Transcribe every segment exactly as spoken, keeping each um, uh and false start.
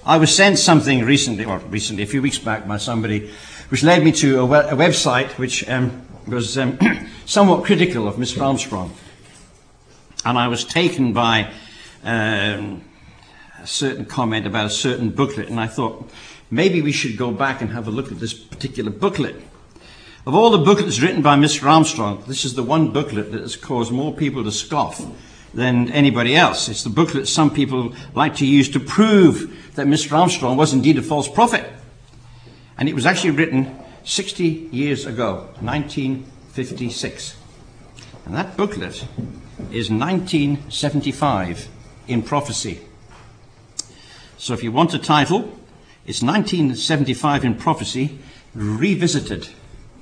I was sent something recently, or recently, a few weeks back, by somebody, which led me to a, we- a website which um, was um, somewhat critical of Mister Armstrong. And I was taken by um, a certain comment about a certain booklet, and I thought, maybe we should go back and have a look at this particular booklet. Of all the booklets written by Mister Armstrong, this is the one booklet that has caused more people to scoff than anybody else. It's the booklet some people like to use to prove that Mister Armstrong was indeed a false prophet. And it was actually written sixty years ago, nineteen fifty-six. And that booklet is nineteen seventy-five in prophecy. So if you want a title, it's nineteen seventy-five in prophecy revisited.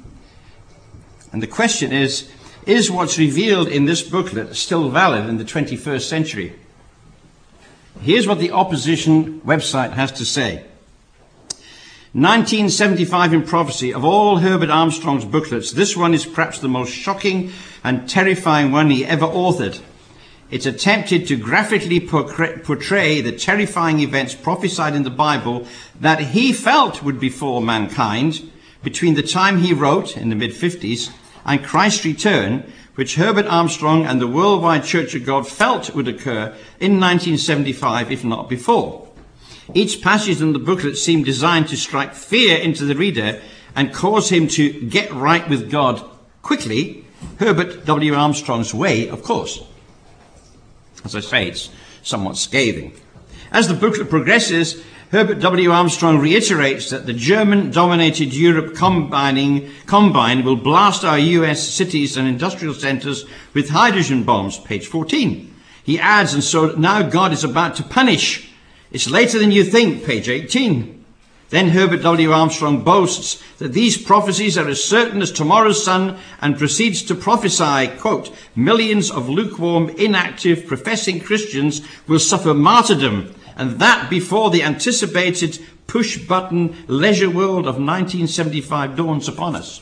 And the question is, is what's revealed in this booklet still valid in the twenty-first century? Here's what the opposition website has to say. nineteen seventy-five in prophecy, of all Herbert Armstrong's booklets, this one is perhaps the most shocking and terrifying one he ever authored. It attempted to graphically portray the terrifying events prophesied in the Bible that he felt would befall mankind between the time he wrote, in the mid-fifties, and Christ's return, which Herbert Armstrong and the Worldwide Church of God felt would occur in nineteen seventy-five, if not before. Each passage in the booklet seemed designed to strike fear into the reader and cause him to get right with God quickly, Herbert W. Armstrong's way, of course. As I say, it's somewhat scathing. As the booklet progresses, Herbert W. Armstrong reiterates that the German-dominated Europe combining, combine will blast our U S cities and industrial centres with hydrogen bombs, page fourteen. He adds, and so now God is about to punish. It's later than you think, page eighteen. Then Herbert W. Armstrong boasts that these prophecies are as certain as tomorrow's sun and proceeds to prophesy, quote, millions of lukewarm, inactive, professing Christians will suffer martyrdom, and that before the anticipated push-button leisure world of nineteen seventy-five dawns upon us.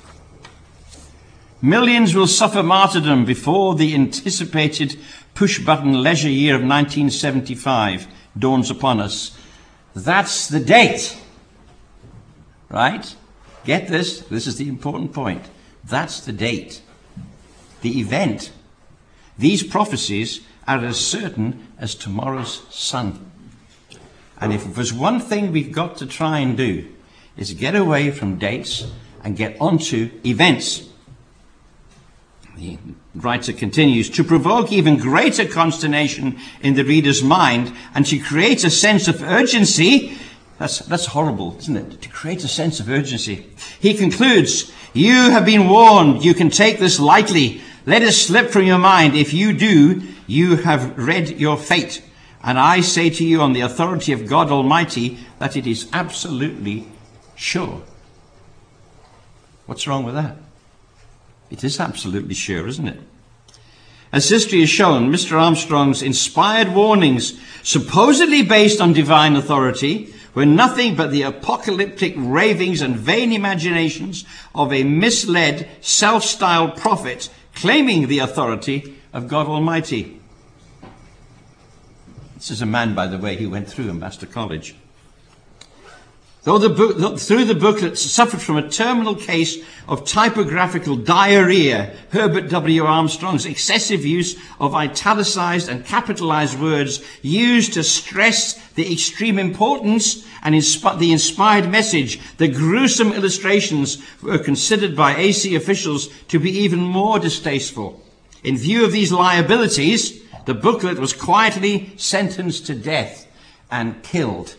Millions will suffer martyrdom before the anticipated push-button leisure year of nineteen seventy-five dawns upon us. That's the date, right? Get this, this is the important point. That's the date, the event. These prophecies are as certain as tomorrow's sun. And if there's one thing we've got to try and do, is get away from dates and get onto events. The writer continues, to provoke even greater consternation in the reader's mind and to create a sense of urgency. That's, that's horrible, isn't it? To create a sense of urgency. He concludes, you have been warned. You can take this lightly. Let it slip from your mind. If you do, you have read your fate. And I say to you on the authority of God Almighty that it is absolutely sure. What's wrong with that? It is absolutely sure, isn't it? As history has shown, Mister Armstrong's inspired warnings, supposedly based on divine authority, were nothing but the apocalyptic ravings and vain imaginations of a misled, self-styled prophet claiming the authority of God Almighty. This is a man, by the way, who went through Ambassador College. Though the book, through the booklet suffered from a terminal case of typographical diarrhea, Herbert W. Armstrong's excessive use of italicized and capitalized words used to stress the extreme importance and insp- the inspired message, the gruesome illustrations were considered by A C officials to be even more distasteful. In view of these liabilities, the booklet was quietly sentenced to death and killed.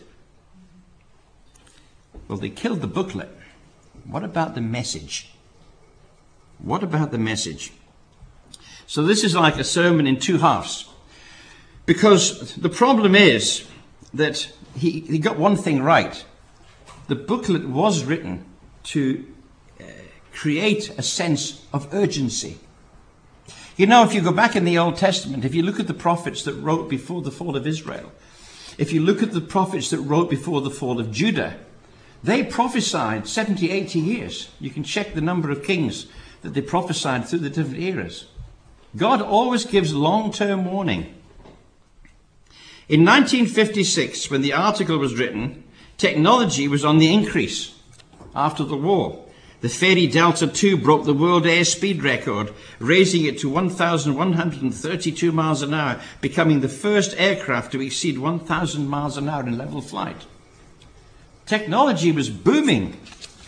Well, they killed the booklet. What about the message? What about the message? So this is like a sermon in two halves. Because the problem is that he, he got one thing right. The booklet was written to uh, create a sense of urgency. You know, if you go back in the Old Testament, if you look at the prophets that wrote before the fall of Israel, if you look at the prophets that wrote before the fall of Judah, they prophesied seventy, eighty years. You can check the number of kings that they prophesied through the different eras. God always gives long-term warning. In nineteen fifty-six, when the article was written, technology was on the increase after the war. The Fairey Delta two broke the world airspeed record, raising it to one thousand one hundred thirty-two miles an hour, becoming the first aircraft to exceed one thousand miles an hour in level flight. Technology was booming.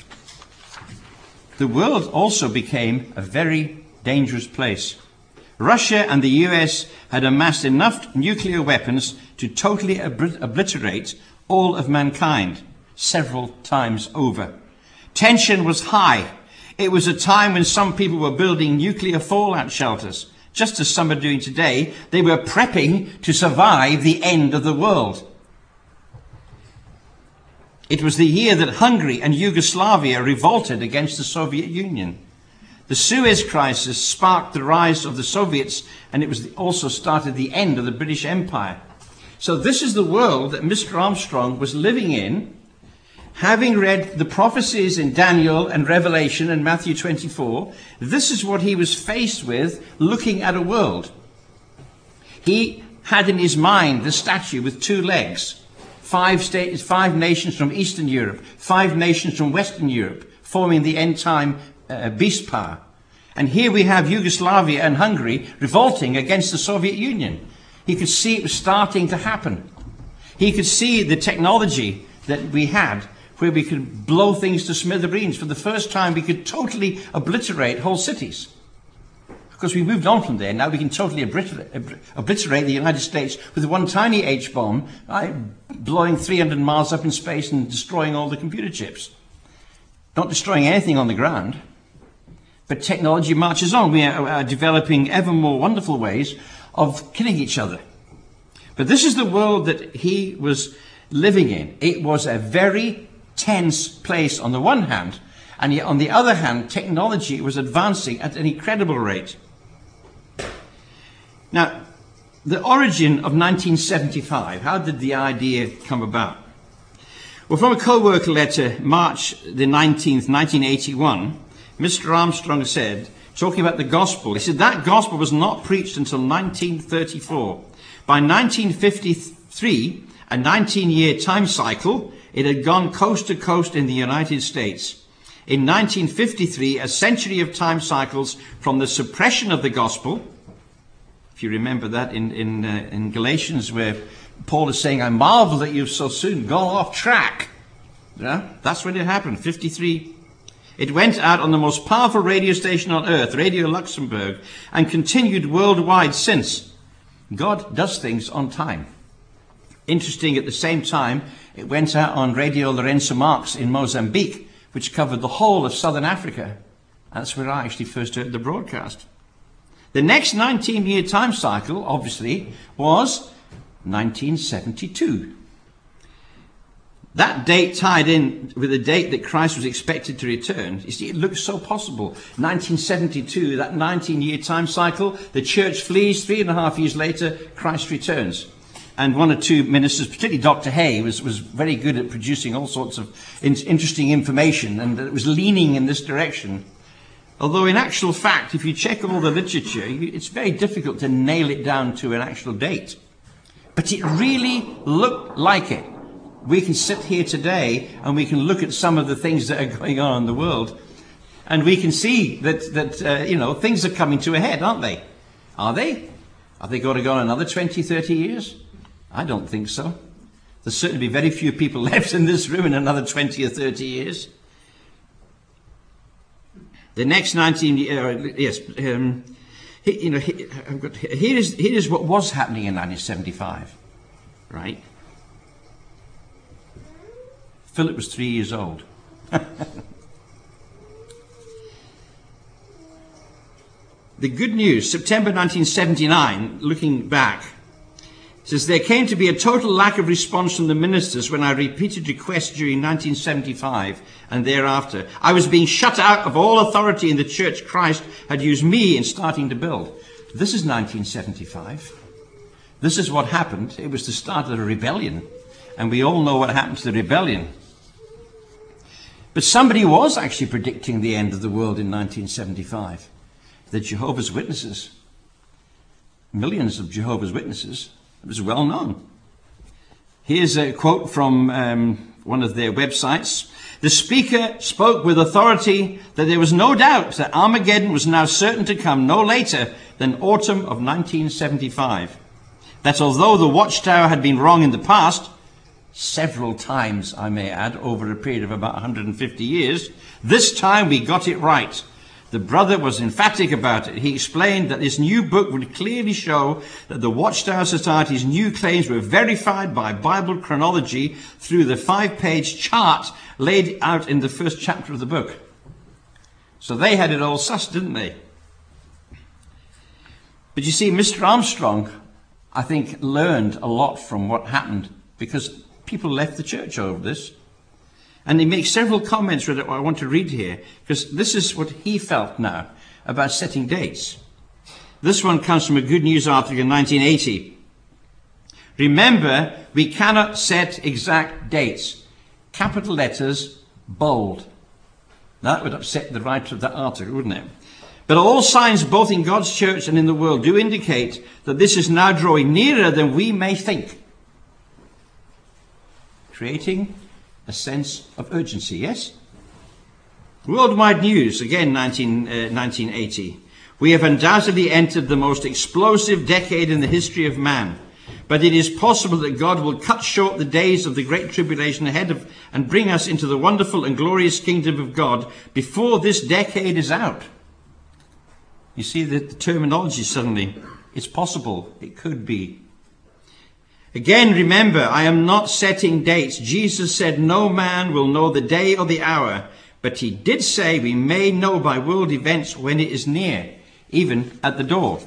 The world also became a very dangerous place. Russia and the U S had amassed enough nuclear weapons to totally obl- obliterate all of mankind several times over. Tension was high. It was a time when some people were building nuclear fallout shelters. Just as some are doing today, they were prepping to survive the end of the world. It was the year that Hungary and Yugoslavia revolted against the Soviet Union. The Suez Crisis sparked the rise of the Soviets, and it was also started the end of the British Empire. So this is the world that Mister Armstrong was living in, having read the prophecies in Daniel and Revelation and Matthew twenty-four. This is what he was faced with, looking at a world. He had in his mind the statue with two legs. Five states, five nations from Eastern Europe, five nations from Western Europe, forming the end-time uh, beast power. And here we have Yugoslavia and Hungary revolting against the Soviet Union. He could see it was starting to happen. He could see the technology that we had, where we could blow things to smithereens. For the first time, we could totally obliterate whole cities. Of course, we moved on from there. Now we can totally obliterate, obliterate the United States with one tiny H-bomb, right, blowing three hundred miles up in space and destroying all the computer chips. Not destroying anything on the ground. But technology marches on. We are, are developing ever more wonderful ways of killing each other. But this is the world that he was living in. It was a very tense place on the one hand, and yet on the other hand, technology was advancing at an incredible rate. Now, the origin of nineteen seventy-five, how did the idea come about? Well, from a co-worker letter, March the nineteenth, nineteen eighty-one, Mister Armstrong said, talking about the gospel, he said that gospel was not preached until nineteen thirty-four. By nineteen fifty-three, a nineteen-year time cycle, it had gone coast to coast in the United States. In nineteen fifty-three, a century of time cycles from the suppression of the gospel. If you remember that in, in, uh, in Galatians, where Paul is saying, I marvel that you've so soon gone off track. Yeah, that's when it happened, fifty-three. It went out on the most powerful radio station on earth, Radio Luxembourg, and continued worldwide since. God does things on time. Interesting, at the same time, it went out on Radio Lorenzo Marx in Mozambique, which covered the whole of southern Africa. That's where I actually first heard the broadcast. The next nineteen-year time cycle, obviously, was nineteen seventy-two. That date tied in with the date that Christ was expected to return. You see, it looks so possible. nineteen seventy-two, that nineteen-year time cycle, the church flees. Three and a half years later, Christ returns. And one or two ministers, particularly Doctor Hay, was, was very good at producing all sorts of in- interesting information, and it was leaning in this direction. Although in actual fact, if you check all the literature, it's very difficult to nail it down to an actual date. But it really looked like it. We can sit here today and we can look at some of the things that are going on in the world, and we can see that, that uh, you know, things are coming to a head, aren't they? Are they? Are they going to go on another twenty, thirty years? I don't think so. There'll certainly be very few people left in this room in another twenty or thirty years. The next nineteen years, uh, yes, um, you know, I've got, here is here is what was happening in nineteen seventy-five, right? Philip was three years old. The good news, September nineteen seventy-nine, looking back, says there came to be a total lack of response from the ministers when I repeated requests during nineteen seventy-five and thereafter. I was being shut out of all authority in the church Christ had used me in starting to build. This is nineteen seventy-five. This is what happened. It was the start of a rebellion. And we all know what happened to the rebellion. But somebody was actually predicting the end of the world in nineteen seventy-five. The Jehovah's Witnesses. Millions of Jehovah's Witnesses. It was well known. Here's a quote from um, one of their websites. The speaker spoke with authority that there was no doubt that Armageddon was now certain to come no later than autumn of nineteen seventy-five. That although the Watchtower had been wrong in the past, several times, I may add, over a period of about one hundred fifty years, this time we got it right. The brother was emphatic about it. He explained that this new book would clearly show that the Watchtower Society's new claims were verified by Bible chronology through the five-page chart laid out in the first chapter of the book. So they had it all sussed, didn't they? But you see, Mister Armstrong, I think, learned a lot from what happened because people left the church over this. And he makes several comments that I want to read here, because this is what he felt now about setting dates. This one comes from a Good News article in nineteen eighty. Remember, we cannot set exact dates. Capital letters, bold. That would upset the writer of that article, wouldn't it? But all signs, both in God's church and in the world, do indicate that this is now drawing nearer than we may think. Creating a sense of urgency, yes? Worldwide news, again nineteen, uh, nineteen eighty. We have undoubtedly entered the most explosive decade in the history of man. But it is possible that God will cut short the days of the great tribulation ahead of and bring us into the wonderful and glorious kingdom of God before this decade is out. You see the, the terminology suddenly. It's possible. It could be. Again, remember, I am not setting dates. Jesus said no man will know the day or the hour, but he did say we may know by world events when it is near, even at the door.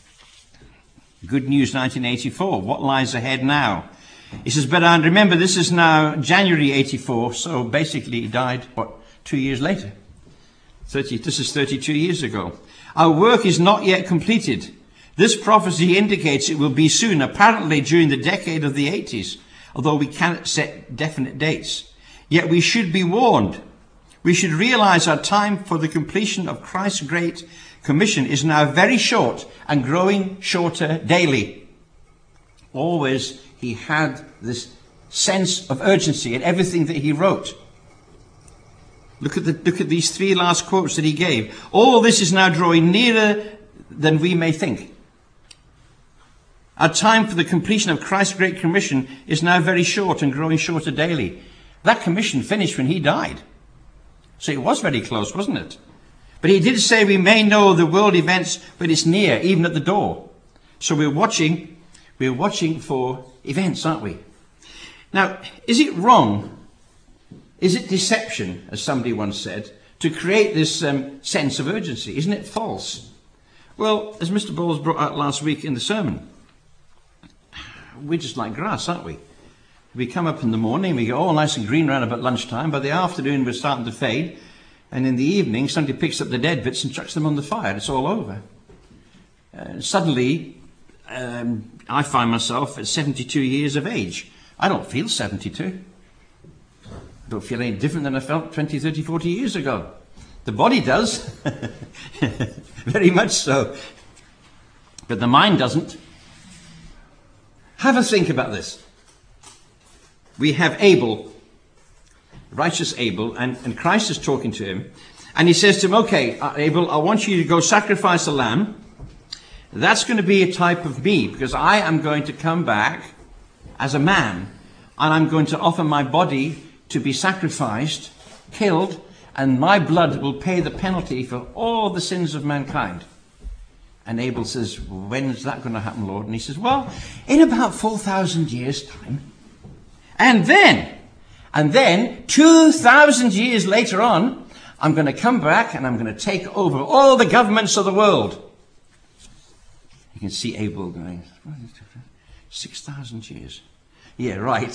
Good News nineteen eighty-four. What lies ahead now? He says, but I remember this is now January eighty-four, so basically he died, what, two years later? thirty, this is thirty-two years ago. Our work is not yet completed. This prophecy indicates it will be soon, apparently during the decade of the eighties, although we cannot set definite dates. Yet we should be warned. We should realize our time for the completion of Christ's great commission is now very short and growing shorter daily. Always he had this sense of urgency in everything that he wrote. Look at the, look at these three last quotes that he gave. All this is now drawing nearer than we may think. Our time for the completion of Christ's great commission is now very short and growing shorter daily. That commission finished when he died. So it was very close, wasn't it? But he did say we may know the world events when it's near, even at the door. So we're watching, we're watching for events, aren't we? Now, is it wrong? Is it deception, as somebody once said, to create this um, sense of urgency? Isn't it false? Well, as Mister Bowles brought out last week in the sermon, we're just like grass, aren't we? We come up in the morning, we get all nice and green around about lunchtime. By the afternoon, we're starting to fade. And in the evening, somebody picks up the dead bits and chucks them on the fire. It's all over. Uh, suddenly, um, I find myself at seventy-two years of age. I don't feel seventy-two. I don't feel any different than I felt twenty, thirty, forty years ago. The body does. Very much so. But the mind doesn't. Have a think about this. We have Abel, righteous Abel, and, and Christ is talking to him. And he says to him, okay, Abel, I want you to go sacrifice a lamb. That's going to be a type of me, because I am going to come back as a man. And I'm going to offer my body to be sacrificed, killed, and my blood will pay the penalty for all the sins of mankind. And Abel says, when is that going to happen, Lord? And he says, well, in about four thousand years' time. And then, and then, two thousand years later on, I'm going to come back and I'm going to take over all the governments of the world. You can see Abel going, six thousand years. Yeah, right.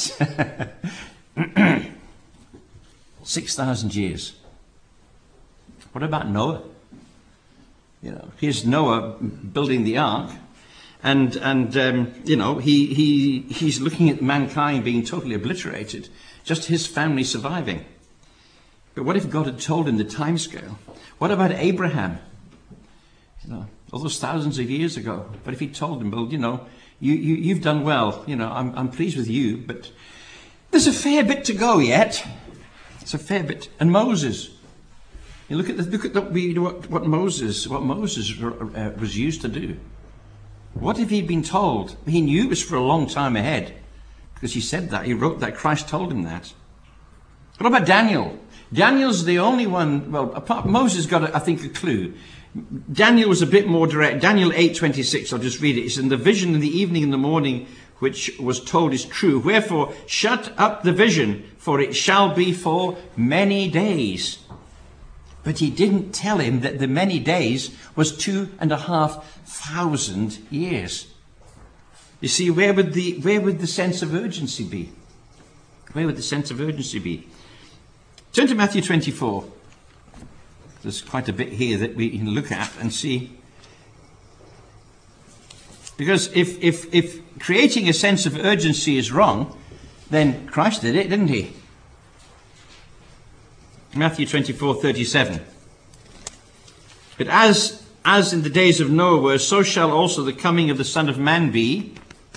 six thousand years. What about Noah? You know, here's Noah building the ark, and and um, you know he he he's looking at mankind being totally obliterated, just his family surviving. But what if God had told him the timescale? What about Abraham? You know, all those thousands of years ago. What if he told him, well, you know, You, you, you've done well. You know, I'm, I'm pleased with you, but there's a fair bit to go yet. It's a fair bit. And Moses, you look at the, look at the, what, what Moses, what Moses uh, was used to do. What if he'd been told? He knew it was for a long time ahead, because he said that. He wrote that. Christ told him that. What about Daniel? Daniel's the only one. Well, apart Moses got, a, I think, a clue. Daniel was a bit more direct. Daniel eight twenty-six. I'll just read it. It's in the vision in the evening and the morning, which was told is true. Wherefore, shut up the vision, for it shall be for many days. But he didn't tell him that the many days was two and a half thousand years. You see, where would the where would the sense of urgency be? Where would the sense of urgency be? Turn to Matthew twenty-four. There's quite a bit here that we can look at and see. Because if if if creating a sense of urgency is wrong, then Christ did it, didn't he? Matthew twenty-four thirty-seven. But as as in the days of Noah were, so shall also the coming of the Son of Man be.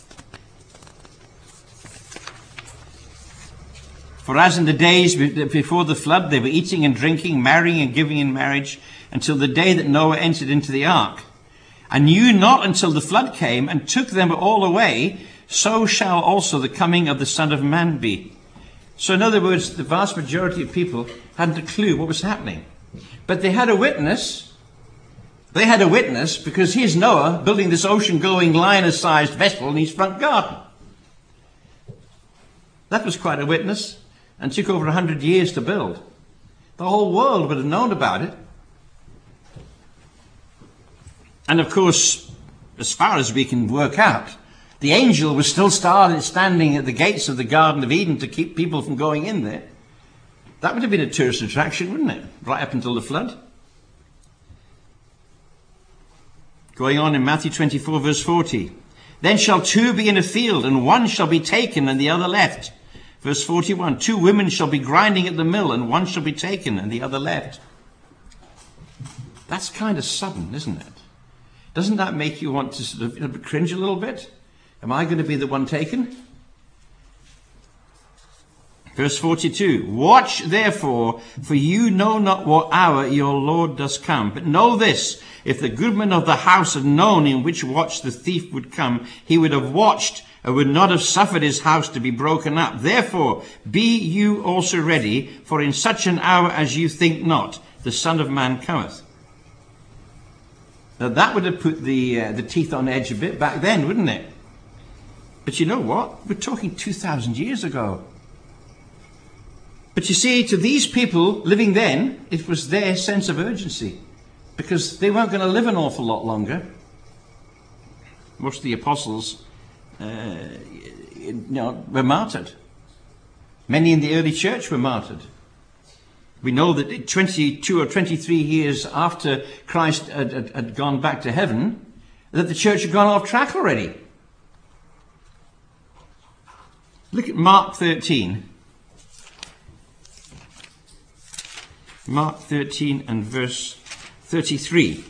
For as in the days before the flood, they were eating and drinking, marrying and giving in marriage, until the day that Noah entered into the ark, and knew not until the flood came and took them all away, so shall also the coming of the Son of Man be. So in other words, the vast majority of people hadn't a clue what was happening. But they had a witness. They had a witness because here's Noah building this ocean-going, lioness-sized vessel in his front garden. That was quite a witness, and took over a hundred years to build. The whole world would have known about it. And of course, as far as we can work out, the angel was still started, standing at the gates of the Garden of Eden to keep people from going in there. That would have been a tourist attraction, wouldn't it? Right up until the flood. Going on in Matthew twenty-four, verse forty. Then shall two be in a field, and one shall be taken and the other left. Verse forty-one. Two women shall be grinding at the mill, and one shall be taken and the other left. That's kind of sudden, isn't it? Doesn't that make you want to sort of cringe a little bit? Am I going to be the one taken? Verse forty-two. Watch therefore, for you know not what hour your Lord does come. But know this, if the goodman of the house had known in which watch the thief would come, he would have watched and would not have suffered his house to be broken up. Therefore, be you also ready, for in such an hour as you think not, the Son of Man cometh. Now that would have put the uh, the teeth on edge a bit back then, wouldn't it? But you know what? We're talking two thousand years ago. But you see, to these people living then, it was their sense of urgency, because they weren't going to live an awful lot longer. Most of the apostles uh, you know, were martyred. Many in the early church were martyred. We know that twenty-two or twenty-three years after Christ had, had, had gone back to heaven, that the church had gone off track already. Look at Mark thirteen. Mark thirteen and verse thirty-three.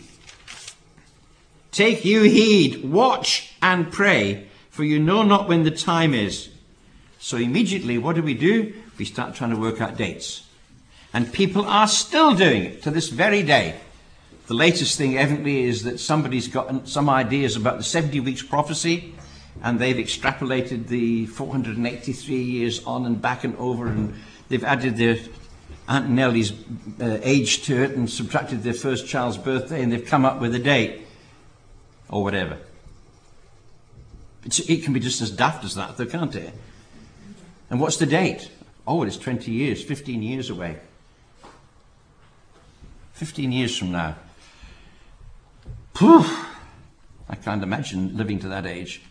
Take you heed, watch and pray, for you know not when the time is. So immediately, what do we do? We start trying to work out dates. And people are still doing it to this very day. The latest thing, evidently, is that somebody's got some ideas about the seventy weeks prophecy, and they've extrapolated the four hundred eighty-three years on and back and over, and they've added their Aunt Nellie's uh, age to it and subtracted their first child's birthday, and they've come up with a date. Or whatever. It's, it can be just as daft as that, though, can't it? And what's the date? Oh, it's twenty years, fifteen years away. fifteen years from now. Phew, I can't imagine living to that age.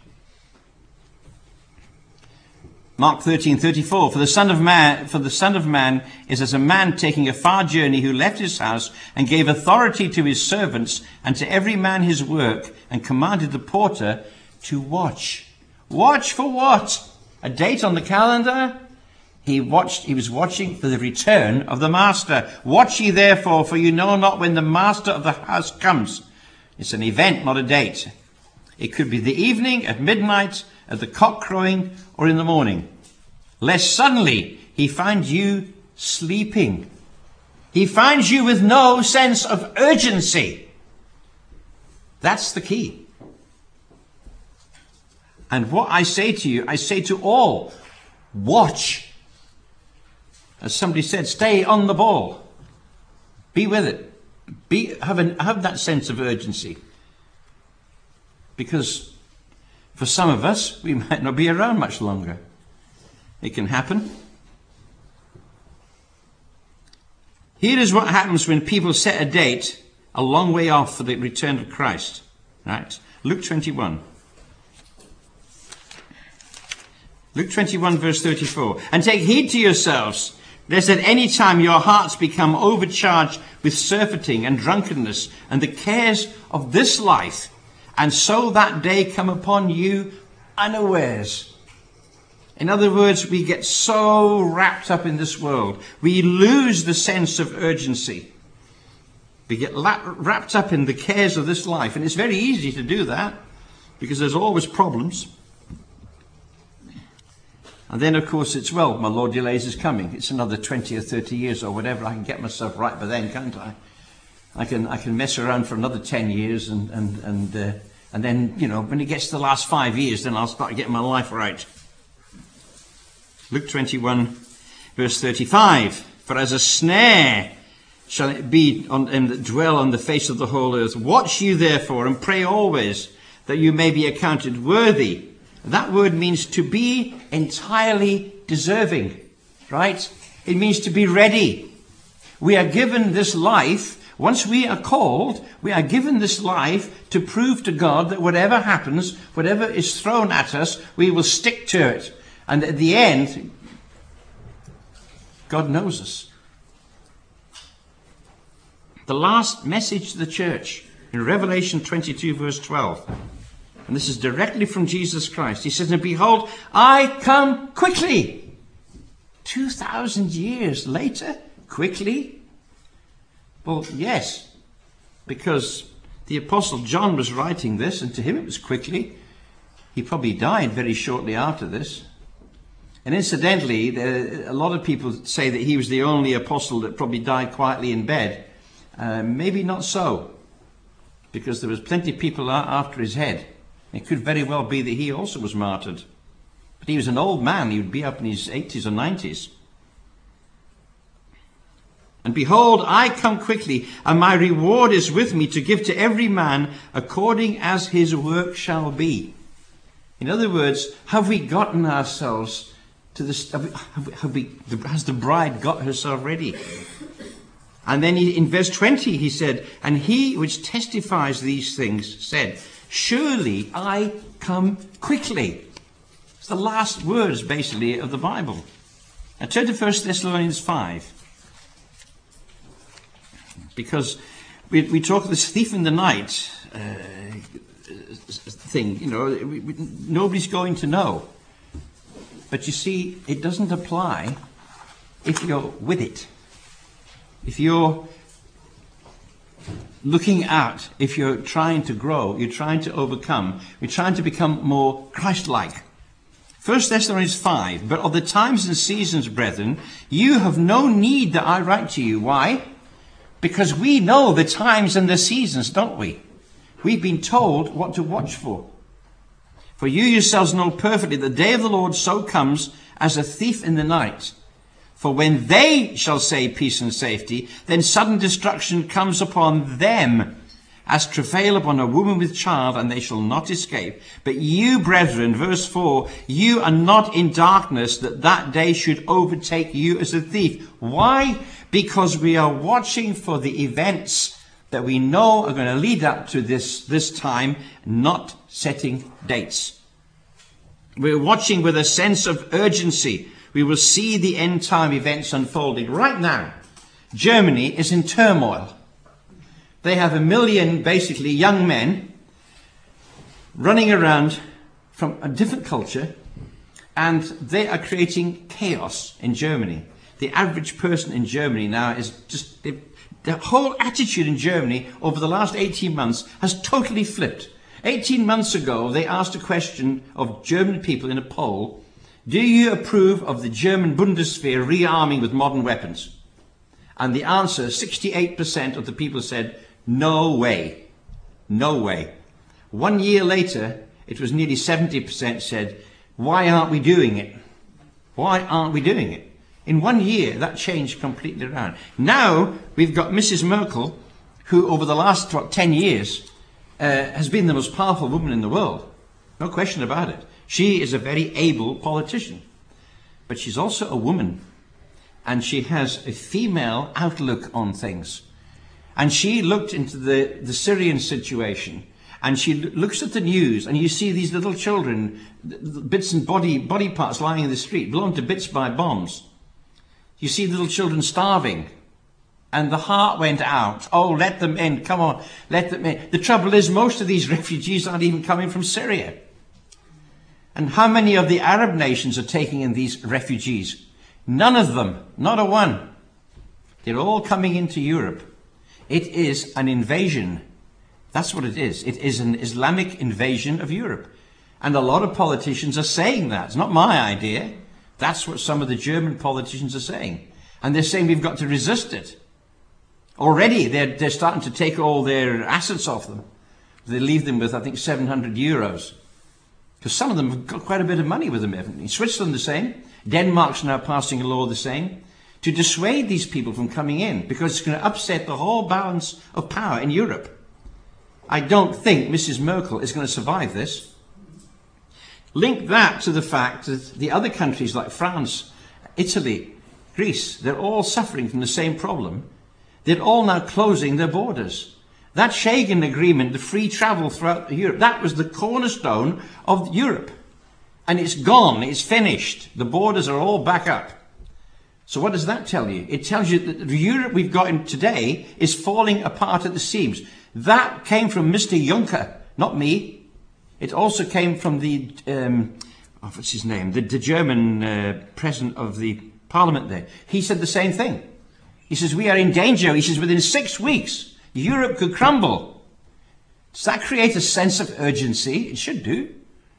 Mark thirteen thirty-four. For the Son of Man, for the Son of Man is as a man taking a far journey, who left his house and gave authority to his servants and to every man his work, and commanded the porter to watch. Watch for what? A date on the calendar? He watched. He was watching for the return of the master. Watch ye therefore, for you know not when the master of the house comes. It's an event, not a date. It could be the evening, at midnight, at the cock crowing, or in the morning. Lest suddenly he find you sleeping. He finds you with no sense of urgency. That's the key. And what I say to you, I say to all, watch. As somebody said, stay on the ball. Be with it. Be, have, an, have that sense of urgency. Because for some of us, we might not be around much longer. It can happen. Here is what happens when people set a date a long way off for the return of Christ. Right? Luke twenty-one. Luke twenty-one, verse thirty-four. And take heed to yourselves, lest at any time your hearts become overcharged with surfeiting and drunkenness and the cares of this life, and so that day come upon you unawares. In other words, we get so wrapped up in this world, we lose the sense of urgency. We get wrapped up in the cares of this life, and it's very easy to do that because there's always problems. And then, of course, it's, well, my Lord delays his coming. It's another twenty or thirty years or whatever. I can get myself right by then, can't I? I can I can mess around for another ten years, and and and uh, and then, you know, when it gets to the last five years, then I'll start getting my life right. Luke twenty-one, verse thirty-five. For as a snare shall it be on them that dwell on the face of the whole earth. Watch you therefore, and pray always, that you may be accounted worthy. That word means to be entirely deserving, right? It means to be ready. We are given this life. Once we are called, we are given this life to prove to God that whatever happens, whatever is thrown at us, we will stick to it. And at the end, God knows us. The last message to the church in Revelation twenty-two, verse twelve. And this is directly from Jesus Christ. He says, and behold, I come quickly. Two thousand years later, quickly? Well, yes, because the Apostle John was writing this, and to him it was quickly. He probably died very shortly after this. And incidentally, there, a lot of people say that he was the only apostle that probably died quietly in bed. Uh, maybe not so, because there was plenty of people after his head. It could very well be that he also was martyred. But he was an old man. He would be up in his eighties or nineties. And behold, I come quickly, and my reward is with me to give to every man according as his work shall be. In other words, have we gotten ourselves to this? Have we, have we, have we, has the bride got herself ready? And then he, in verse twenty, he said, and he which testifies these things said, surely I come quickly. It's the last words, basically, of the Bible. Now turn to First Thessalonians five. Because we, we talk of this thief in the night uh, thing, you know, we, we, nobody's going to know. But you see, it doesn't apply if you're with it. If you're looking out, if you're trying to grow, you're trying to overcome, you're trying to become more Christ-like. First Thessalonians five, but of the times and seasons, brethren, you have no need that I write to you. Why? Because we know the times and the seasons, don't we? We've been told what to watch for. For you yourselves know perfectly the day of the Lord so comes as a thief in the night. For when they shall say peace and safety, then sudden destruction comes upon them, as travail upon a woman with child, and they shall not escape. But you, brethren, verse four, you are not in darkness, that that day should overtake you as a thief. Why? Because we are watching for the events that we know are going to lead up to this, this time, not setting dates. We're watching with a sense of urgency. We will see the end time events unfolding. Right now, Germany is in turmoil. They have a million, basically, young men running around from a different culture, and they are creating chaos in Germany. The average person in Germany now is just... The whole attitude in Germany over the last eighteen months has totally flipped. eighteen months ago, they asked a question of German people in a poll: do you approve of the German Bundeswehr rearming with modern weapons? And the answer, sixty-eight percent of the people said, no way, no way. One year later, it was nearly seventy percent said, why aren't we doing it? Why aren't we doing it? In one year, that changed completely around. Now, we've got Missus Merkel, who over the last, what, ten years, uh, has been the most powerful woman in the world. No question about it. She is a very able politician. But she's also a woman. And she has a female outlook on things. And she looked into the, the Syrian situation. And she looks at the news, and you see these little children, bits and body, body parts lying in the street, blown to bits by bombs. You see little children starving. And the heart went out. Oh, let them in. Come on, let them in. The trouble is, most of these refugees aren't even coming from Syria. And how many of the Arab nations are taking in these refugees? None of them. Not a one. They're all coming into Europe. It is an invasion. That's what it is. It is an Islamic invasion of Europe. And a lot of politicians are saying that. It's not my idea. That's what some of the German politicians are saying. And they're saying we've got to resist it. Already they're, they're starting to take all their assets off them. They leave them with, I think, seven hundred euros. Because some of them have got quite a bit of money with them. In Switzerland, the same. Denmark's now passing a law the same. To dissuade these people from coming in. Because it's going to upset the whole balance of power in Europe. I don't think Missus Merkel is going to survive this. Link that to the fact that the other countries like France, Italy, Greece, they're all suffering from the same problem. They're all now closing their borders. That Schengen agreement, the free travel throughout Europe, that was the cornerstone of Europe. And it's gone, it's finished. The borders are all back up. So what does that tell you? It tells you that the Europe we've got in today is falling apart at the seams. That came from Mister Juncker, not me. It also came from the, um, oh, what's his name? The, the German uh, president of the parliament there. He said the same thing. He says, we are in danger. He says, within six weeks, Europe could crumble. Does that create a sense of urgency? It should do.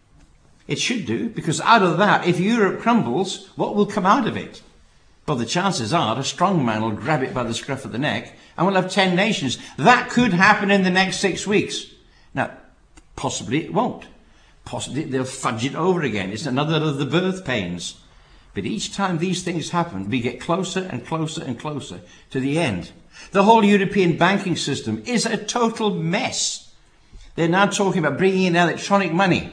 It should do, because out of that, if Europe crumbles, what will come out of it? Well, the chances are a strong man will grab it by the scruff of the neck, and we'll have ten nations. That could happen in the next six weeks. Now, possibly it won't. Possibly they'll fudge it over again. It's another of the birth pains. But each time these things happen, we get closer and closer and closer to the end. The whole European banking system is a total mess. They're now talking about bringing in electronic money.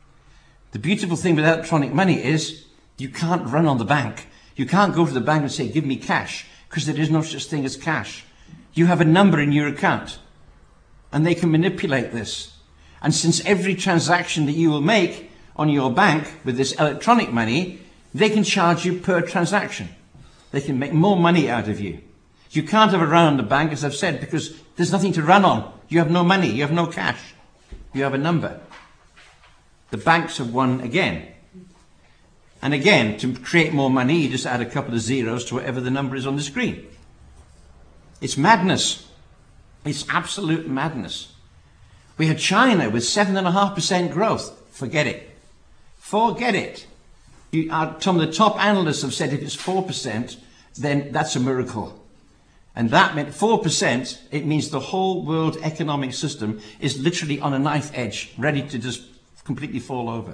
The beautiful thing with electronic money is you can't run on the bank. You can't go to the bank and say, give me cash, because there is no such thing as cash. You have a number in your account, and they can manipulate this. And since every transaction that you will make on your bank with this electronic money, they can charge you per transaction. They can make more money out of you. You can't have a run on the bank, as I've said, because there's nothing to run on. You have no money. You have no cash. You have a number. The banks have won again. And again, to create more money, you just add a couple of zeros to whatever the number is on the screen. It's madness. It's absolute madness. We had China with seven point five percent growth. Forget it. Forget it. You, uh, some of the top analysts have said if it's four percent, then that's a miracle. And that meant four percent, it means the whole world economic system is literally on a knife edge, ready to just completely fall over.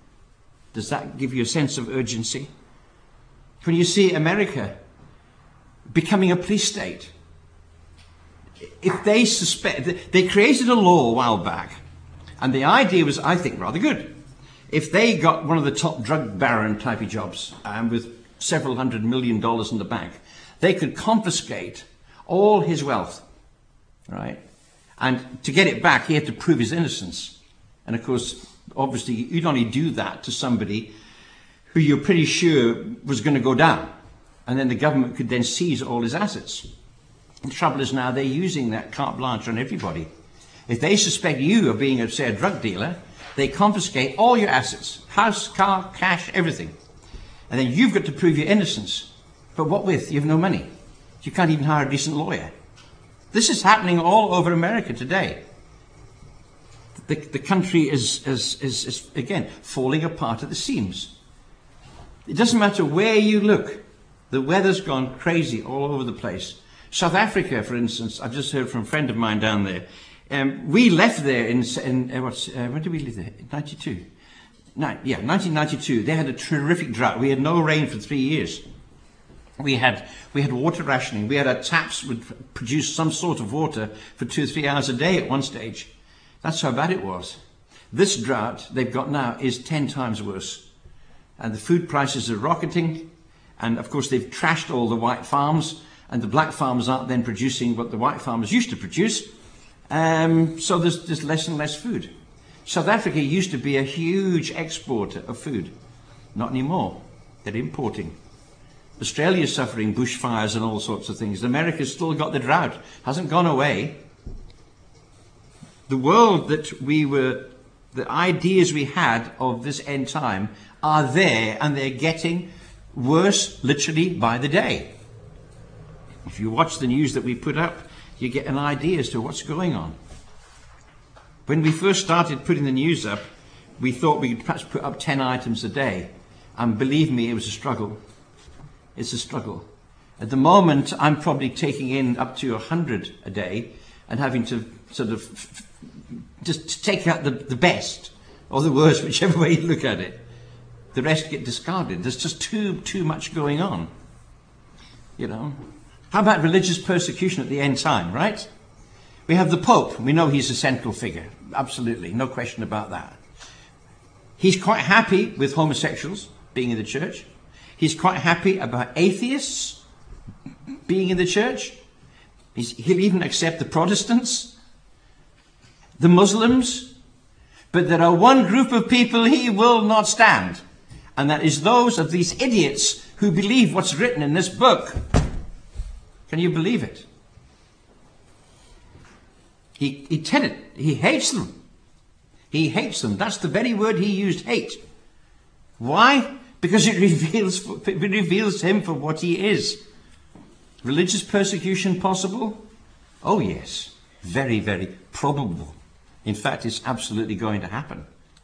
Does that give you a sense of urgency? When you see America becoming a police state, if they suspect, they created a law a while back, and the idea was, I think, rather good. If they got one of the top drug baron type of jobs, um, with several hundred million dollars in the bank, they could confiscate all his wealth, right? And to get it back, he had to prove his innocence. And of course, obviously, you'd only do that to somebody who you're pretty sure was going to go down. And then the government could then seize all his assets. The trouble is now they're using that carte blanche on everybody. If they suspect you of being, say, a drug dealer, they confiscate all your assets, house, car, cash, everything. And then you've got to prove your innocence. But what with? You have no money. You can't even hire a decent lawyer. This is happening all over America today. the, the country is, is, is, is, again, falling apart at the seams. It doesn't matter where you look. The weather's gone crazy all over the place. South Africa, for instance, I've just heard from a friend of mine down there. Um, we left there in, in uh, what's, uh, when did we leave there? ninety-two. No, yeah, nineteen ninety-two. They had a terrific drought. We had no rain for three years. We had we had water rationing. We had our taps would produce some sort of water for two or three hours a day at one stage. That's how bad it was. This drought they've got now is ten times worse. And the food prices are rocketing. And of course they've trashed all the white farms, and the black farmers aren't then producing what the white farmers used to produce. Um, so there's, there's less and less food. South Africa used to be a huge exporter of food. Not anymore. They're importing. Australia's suffering bushfires and all sorts of things. America's still got the drought. Hasn't gone away. The world that we were, the ideas we had of this end time are there, and they're getting worse literally by the day. If you watch the news that we put up, you get an idea as to what's going on. When we first started putting the news up, we thought we could perhaps put up ten items a day. And believe me, it was a struggle. It's a struggle. At the moment, I'm probably taking in up to one hundred a day and having to sort of f- f- just take out the, the best or the worst, whichever way you look at it. The rest get discarded. There's just too, too much going on. You know. How about religious persecution at the end time, right? We have the Pope. We know he's a central figure. Absolutely. No question about that. He's quite happy with homosexuals being in the church. He's quite happy about atheists being in the church. He's, he'll even accept the Protestants, the Muslims. But there are one group of people he will not stand. And that is those of these idiots who believe what's written in this book. Can you believe it? He, he tell it, he hates them. He hates them. That's the very word he used, hate. Why? Because it reveals, it reveals him for what he is. Religious persecution possible? Oh yes. Very, very probable. In fact, it's absolutely going to happen.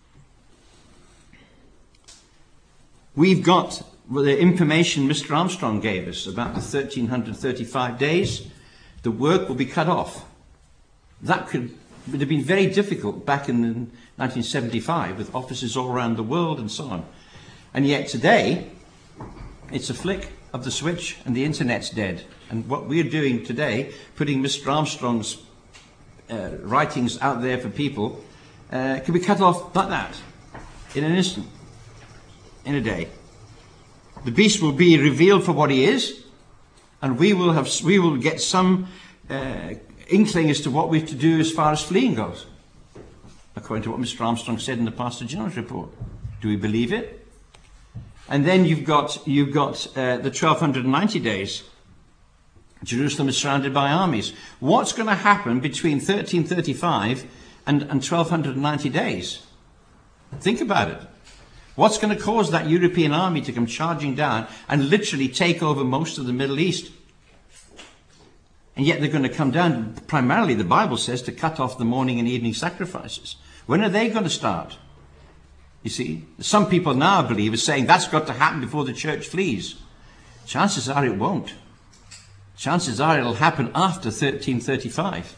We've got the information Mister Armstrong gave us about the one thousand three hundred thirty-five days. The work will be cut off. That could would have been very difficult back in nineteen seventy-five with offices all around the world and so on. And yet today, it's a flick of the switch and the internet's dead. And what we're doing today, putting Mister Armstrong's uh, writings out there for people, uh, can be cut off like that, in an instant, in a day. The beast will be revealed for what he is, and we will have we will get some uh, inkling as to what we have to do as far as fleeing goes, according to what Mister Armstrong said in the Pastor General's report. Do we believe it? And then you've got you've got uh, the twelve ninety days. Jerusalem is surrounded by armies. What's going to happen between thirteen thirty-five and, and twelve ninety days? Think about it. What's going to cause that European army to come charging down and literally take over most of the Middle East? And yet they're going to come down, primarily the Bible says, to cut off the morning and evening sacrifices. When are they going to start? You see, some people now believe are saying that's got to happen before the church flees. Chances are it won't. Chances are it'll happen after thirteen thirty-five.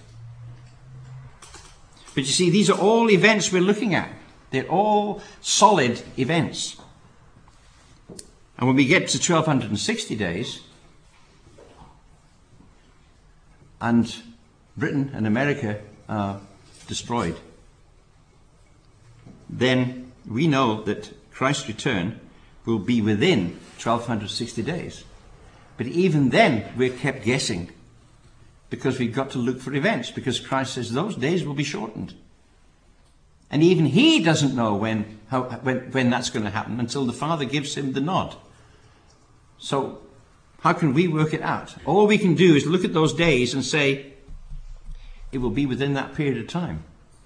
But you see, these are all events we're looking at. They're all solid events. And when we get to twelve sixty days, and Britain and America are destroyed, then we know that Christ's return will be within twelve sixty days. But even then, we're kept guessing, because we've got to look for events, because Christ says those days will be shortened. And even he doesn't know when, how, when, when that's going to happen until the Father gives him the nod. So how can we work it out? All we can do is look at those days and say, it will be within that period of time.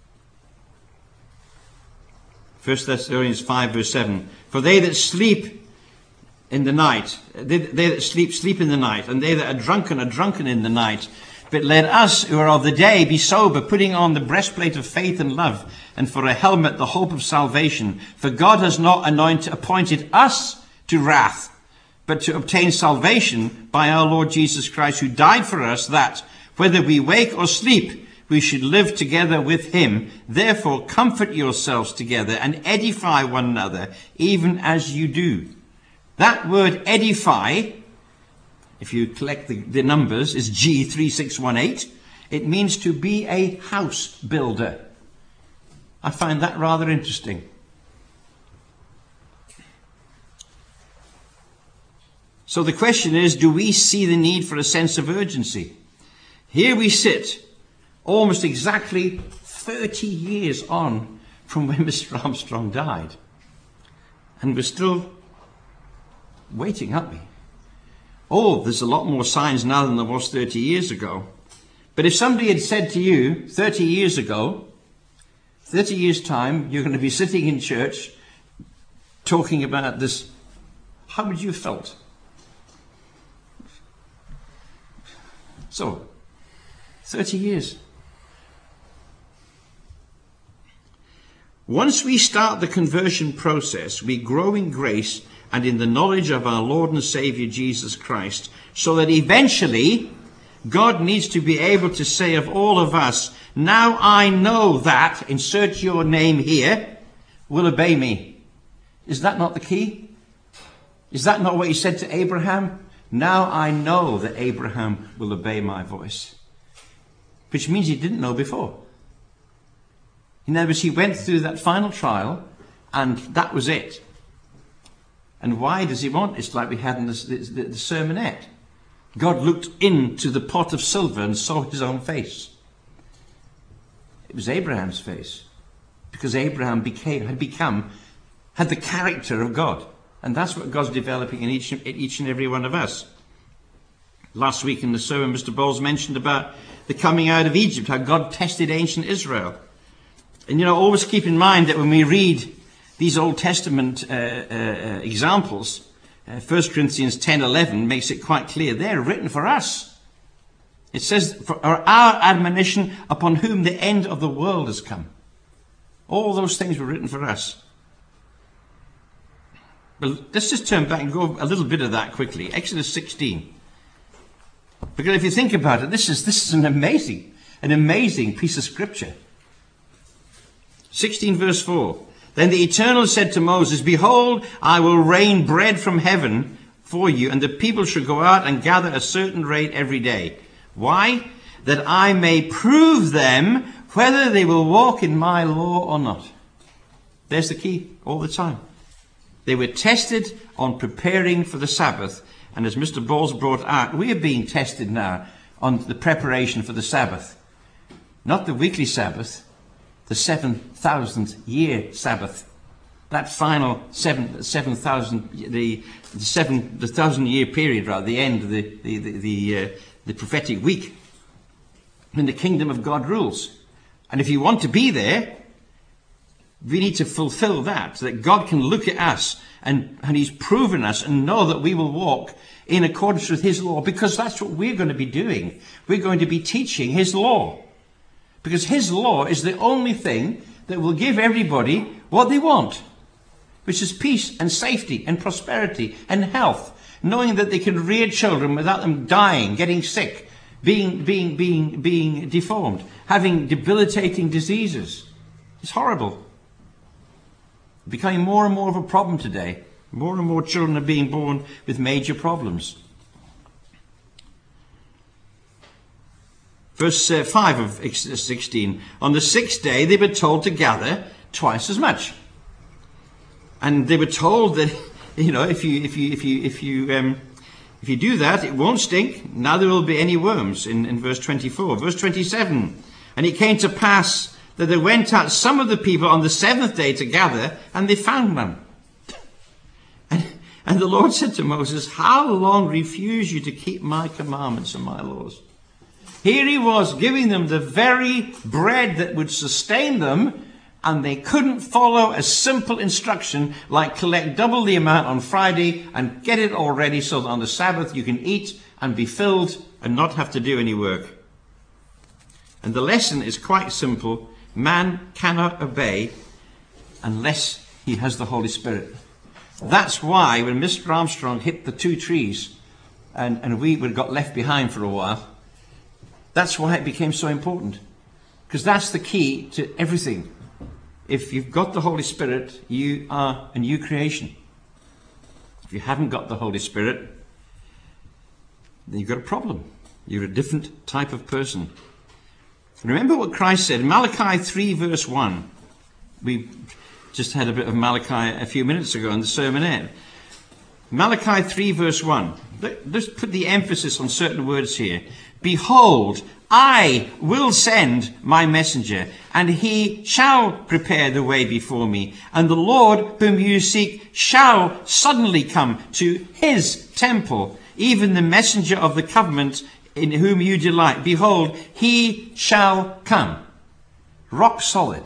First Thessalonians five verse seven. For they that sleep in the night, they, they that sleep, sleep in the night, and they that are drunken are drunken in the night. But let us who are of the day be sober, putting on the breastplate of faith and love, and for a helmet the hope of salvation. For God has not anointed, appointed us to wrath, but to obtain salvation by our Lord Jesus Christ, who died for us, that, whether we wake or sleep, we should live together with him. Therefore comfort yourselves together and edify one another, even as you do. That word edify, if you collect the, the numbers, is G three six one eight. It means to be a house builder. I find that rather interesting. So the question is, do we see the need for a sense of urgency? Here we sit, almost exactly thirty years on from when Mister Armstrong died. And we're still waiting, aren't we? Oh, there's a lot more signs now than there was thirty years ago. But if somebody had said to you thirty years ago, thirty years' time, you're going to be sitting in church talking about this, how would you have felt? So, thirty years. Once we start the conversion process, we grow in grace and in the knowledge of our Lord and Savior Jesus Christ, so that eventually God needs to be able to say of all of us, now I know that, insert your name here, will obey me. Is that not the key? Is that not what he said to Abraham? Now I know that Abraham will obey my voice. Which means he didn't know before. In other words, he went through that final trial, and that was it. And why does he want? It's like we had in the, the, the sermonette. God looked into the pot of silver and saw his own face. It was Abraham's face, because Abraham became, had become, had the character of God. And that's what God's developing in each, in each and every one of us. Last week in the sermon, Mister Bowles mentioned about the coming out of Egypt, how God tested ancient Israel. And, you know, always keep in mind that when we read these Old Testament uh, uh, examples, uh, First Corinthians ten eleven makes it quite clear they're written for us. It says, for our admonition upon whom the end of the world has come. All those things were written for us. But let's just turn back and go a little bit of that quickly. Exodus sixteen. Because if you think about it, this is, this is an amazing, an amazing piece of scripture. sixteen verse four. Then the Eternal said to Moses, behold, I will rain bread from heaven for you, and the people shall go out and gather a certain rate every day. Why? That I may prove them whether they will walk in my law or not. There's the key all the time. They were tested on preparing for the Sabbath. And as Mister Bowles brought out, we are being tested now on the preparation for the Sabbath. Not the weekly Sabbath, the seven thousandth year Sabbath. That final seven, seven thousand, the, the seven, the thousand year period, rather, the end of the, the, the, the, uh, the prophetic week, when the kingdom of God rules. And if you want to be there, we need to fulfill that, so that God can look at us and, and he's proven us and know that we will walk in accordance with his law, because that's what we're going to be doing. We're going to be teaching his law, because his law is the only thing that will give everybody what they want, which is peace and safety and prosperity and health, knowing that they can rear children without them dying, getting sick, being, being, being, being deformed, having debilitating diseases. It's horrible. Becoming more and more of a problem today. More and more children are being born with major problems. Verse uh, five of Exodus sixteen. On the sixth day they were told to gather twice as much. And they were told that, you know, if you if you if you if you um, if you do that, it won't stink, neither will be any worms, in, in verse twenty-four. Verse twenty-seven. And it came to pass that there went out some of the people on the seventh day to gather, and they found none. And, and the Lord said to Moses, how long refuse you to keep my commandments and my laws? Here he was giving them the very bread that would sustain them, and they couldn't follow a simple instruction like collect double the amount on Friday and get it all ready so that on the Sabbath you can eat and be filled and not have to do any work. And the lesson is quite simple. Man cannot obey unless he has the Holy Spirit. That's why when Mister Armstrong hit the two trees and, and we got left behind for a while, that's why it became so important. Because that's the key to everything. If you've got the Holy Spirit, you are a new creation. If you haven't got the Holy Spirit, then you've got a problem. You're a different type of person. Remember what Christ said, Malachi three verse one. We just had a bit of Malachi a few minutes ago in the sermonette. Malachi three verse one. Let's put the emphasis on certain words here. Behold, I will send my messenger, and he shall prepare the way before me. And the Lord whom you seek shall suddenly come to his temple, even the messenger of the covenant in whom you delight. Behold, he shall come. Rock solid.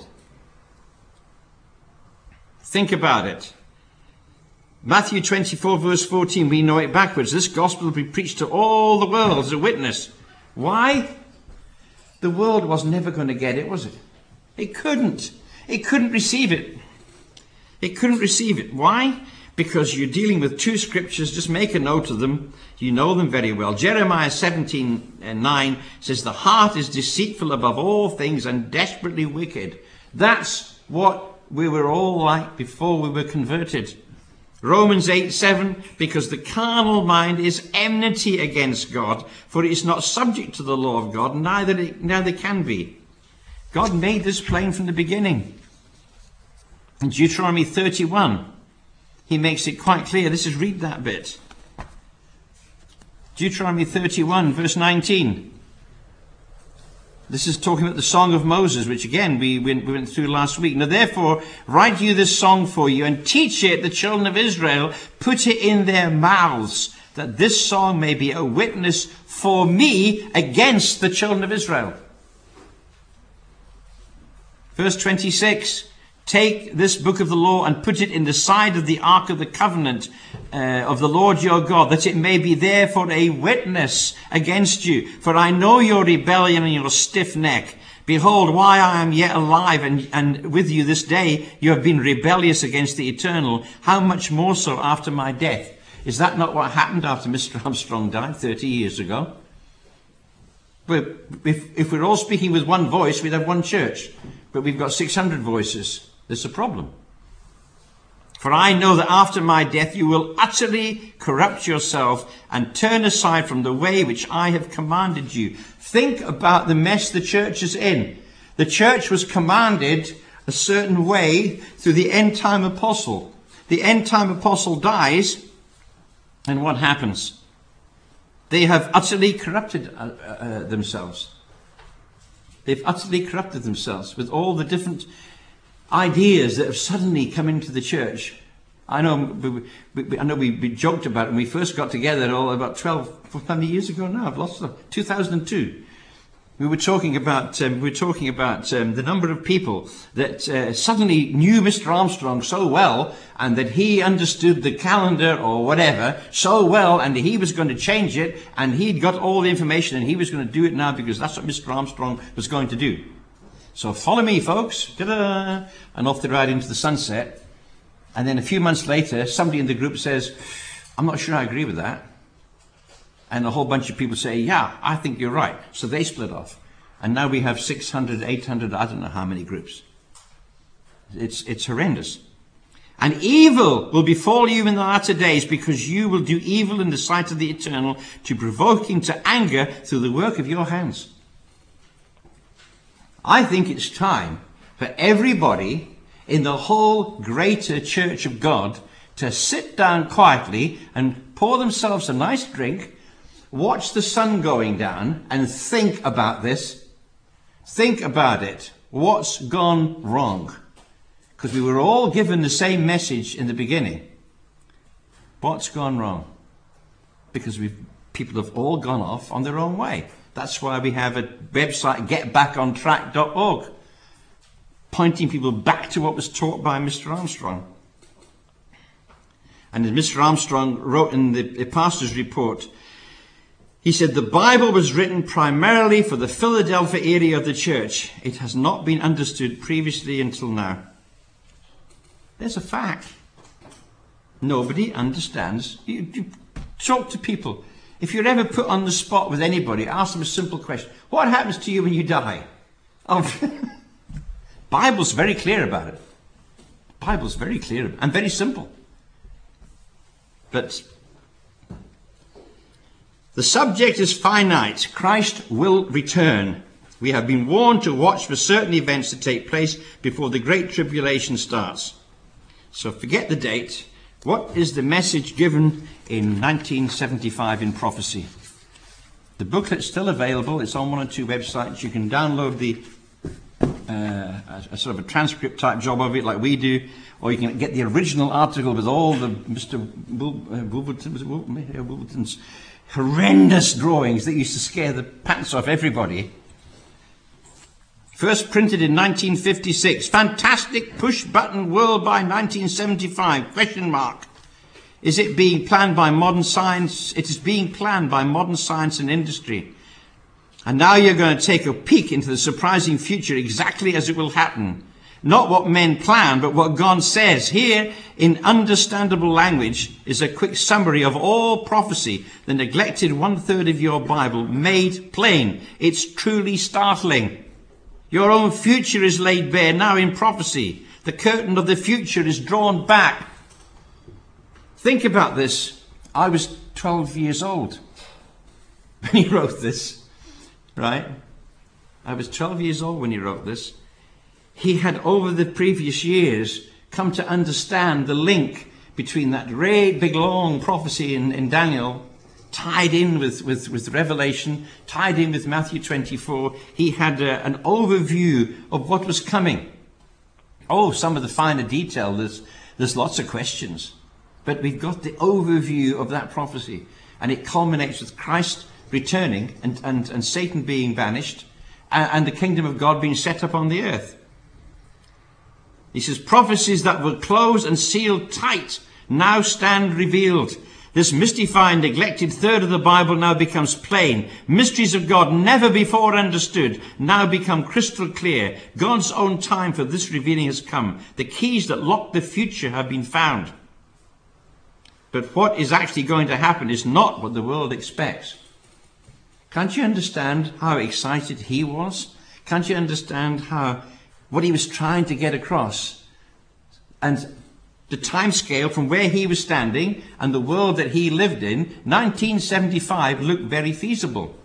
Think about it. Matthew twenty-four verse fourteen, we know it backwards. This gospel will be preached to all the world as a witness. Why? The world was never going to get it, was it? It couldn't. It couldn't receive it. It couldn't receive it. Why? Because you're dealing with two scriptures. Just make a note of them. You know them very well. Jeremiah seventeen nine says, the heart is deceitful above all things and desperately wicked. That's what we were all like before we were converted. Romans eight seven, because the carnal mind is enmity against God, for it is not subject to the law of God, neither it, neither can be. God made this plain from the beginning. In Deuteronomy thirty-one, he makes it quite clear. This is, read that bit. Deuteronomy thirty-one, verse nineteen. This is talking about the Song of Moses, which again we went, we went through last week. Now therefore, write you this song for you and teach it the children of Israel. Put it in their mouths, that this song may be a witness for me against the children of Israel. Verse twenty-six. Take this book of the law and put it in the side of the ark of the covenant uh, of the Lord your God, that it may be there for a witness against you. For I know your rebellion and your stiff neck. Behold, while I am yet alive and, and with you this day, you have been rebellious against the Eternal. How much more so after my death? Is that not what happened after Mister Armstrong died thirty years ago? But if, if we're all speaking with one voice, we'd have one church. But we've got six hundred voices. There's a problem. For I know that after my death you will utterly corrupt yourself and turn aside from the way which I have commanded you. Think about the mess the church is in. The church was commanded a certain way through the end time apostle. The end time apostle dies, and what happens? They have utterly corrupted uh, uh, themselves. They've utterly corrupted themselves with all the different ideas that have suddenly come into the church. I know we, we, I know we, we joked about it when we first got together all about twelve, how many years ago now? I've lost it. two thousand two. We were talking about um, we were talking about um, the number of people that uh, suddenly knew Mister Armstrong so well, and that he understood the calendar or whatever so well, and he was going to change it, and he'd got all the information, and he was going to do it now because that's what Mister Armstrong was going to do. So follow me, folks. Ta-da! And off they ride into the sunset. And then a few months later, somebody in the group says, I'm not sure I agree with that. And a whole bunch of people say, yeah, I think you're right. So they split off. And now we have six hundred, eight hundred, I don't know how many groups. It's, it's horrendous. And evil will befall you in the latter days, because you will do evil in the sight of the Eternal, to provoke him to anger through the work of your hands. I think it's time for everybody in the whole greater church of God to sit down quietly and pour themselves a nice drink, watch the sun going down, and think about this. Think about it. What's gone wrong? Because we were all given the same message in the beginning. What's gone wrong? Because we've, people have all gone off on their own way. That's why we have a website, get back on track dot org, pointing people back to what was taught by Mister Armstrong. And as Mister Armstrong wrote in the, the pastor's report, He said the Bible was written primarily for the Philadelphia area of the church. It has not been understood previously until now. There's a fact. Nobody understands. You, you talk to people. If you're ever put on the spot with anybody, ask them a simple question. What happens to you when you die? Oh, Bible's very clear about it. Bible's very clear and very simple. But the subject is finite. Christ will return. We have been warned to watch for certain events to take place before the Great Tribulation starts. So forget the date. What is the message given in nineteen seventy-five in prophecy? The booklet's still available. It's on one or two websites. You can download the uh, a, a sort of a transcript type job of it like we do, or you can get the original article with all the Mister Wolverton's horrendous drawings that used to scare the pants off everybody. First printed in nineteen fifty-six. Fantastic push-button world by nineteen seventy-five. Question mark. Is it being planned by modern science? It is being planned by modern science and industry. And now you're going to take a peek into the surprising future exactly as it will happen. Not what men plan, but what God says. Here, in understandable language, is a quick summary of all prophecy, the neglected one-third of your Bible, made plain. It's truly startling. Your own future is laid bare now in prophecy. The curtain of the future is drawn back. Think about this. I was twelve years old when he wrote this, right? I was twelve years old when he wrote this. He had, over the previous years, come to understand the link between that great big long prophecy in, in Daniel, tied in with, with, with Revelation, tied in with Matthew twenty-four. He had a, an overview of what was coming. Oh, some of the finer detail, there's, there's lots of questions. But we've got the overview of that prophecy. And it culminates with Christ returning and, and, and Satan being banished and, and the kingdom of God being set up on the earth. He says, prophecies that were closed and sealed tight now stand revealed. This mystifying, neglected third of the Bible now becomes plain. Mysteries of God never before understood now become crystal clear. God's own time for this revealing has come. The keys that lock the future have been found. But what is actually going to happen is not what the world expects. Can't you understand how excited he was? Can't you understand how what he was trying to get across? And the time scale from where he was standing and the world that he lived in, nineteen seventy-five looked very feasible.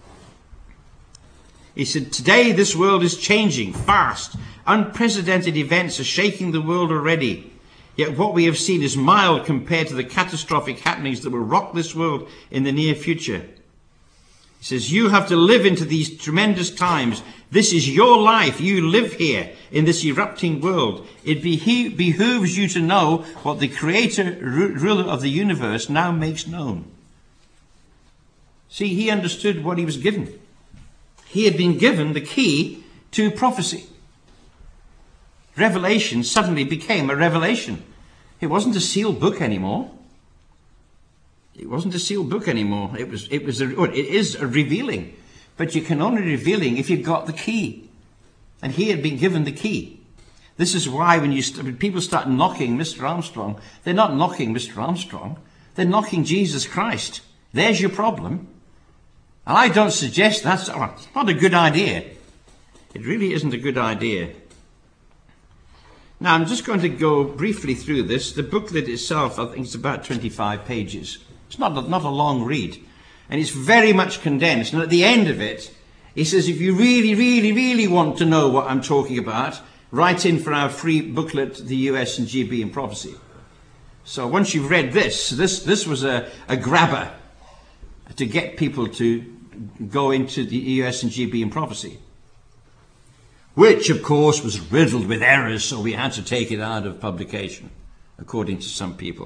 He said, today this world is changing fast. Unprecedented events are shaking the world already. Yet what we have seen is mild compared to the catastrophic happenings that will rock this world in the near future. He says, you have to live into these tremendous times. This is your life. You live here in this erupting world. It beho- behooves you to know what the creator, ru- ruler of the universe now makes known. See, he understood what he was given. He had been given the key to prophecy. Revelation suddenly became a revelation. It wasn't a sealed book anymore. It wasn't a sealed book anymore. It was. It was. A, it is a revealing, but you can only revealing if you've got the key, and he had been given the key. This is why when you when people start knocking Mister Armstrong, they're not knocking Mister Armstrong. They're knocking Jesus Christ. There's your problem. And I don't suggest that's oh, it's not a good idea. It really isn't a good idea. Now, I'm just going to go briefly through this. The booklet itself, I think it's about twenty-five pages. It's not a, not a long read. And it's very much condensed. And at the end of it, he says, if you really, really, really want to know what I'm talking about, write in for our free booklet, the U S and G B in Prophecy. So once you've read this, this, this was a, a grabber to get people to go into the U S and G B in Prophecy. Which, of course, was riddled with errors, so we had to take it out of publication, according to some people.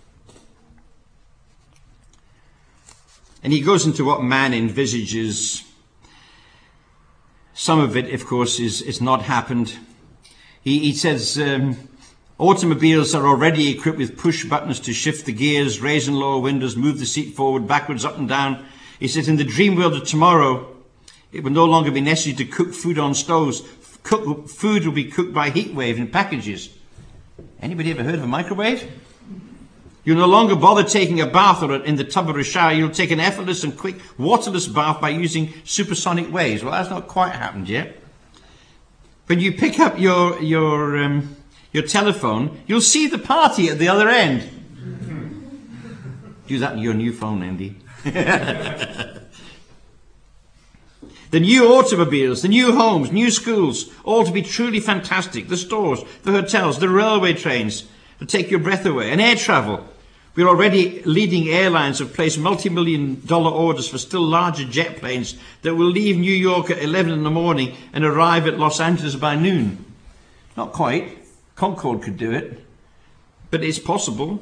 And he goes into what man envisages. Some of it, of course, is, is not happened. He, he says, um, automobiles are already equipped with push buttons to shift the gears, raise and lower windows, move the seat forward, backwards, up and down. He says, in the dream world of tomorrow, it will no longer be necessary to cook food on stoves. Cook, food will be cooked by heat wave in packages. Anybody ever heard of a microwave? You'll no longer bother taking a bath or in the tub or a shower. You'll take an effortless and quick waterless bath by using supersonic waves. Well, that's not quite happened yet. When you pick up your your um, your telephone, you'll see the party at the other end. Do that on your new phone, Andy. The new automobiles, the new homes, new schools, all to be truly fantastic. The stores, the hotels, the railway trains to take your breath away. And air travel. We're already leading airlines have placed multi-million dollar orders for still larger jet planes that will leave New York at eleven in the morning and arrive at Los Angeles by noon. Not quite. Concorde could do it. But it's possible.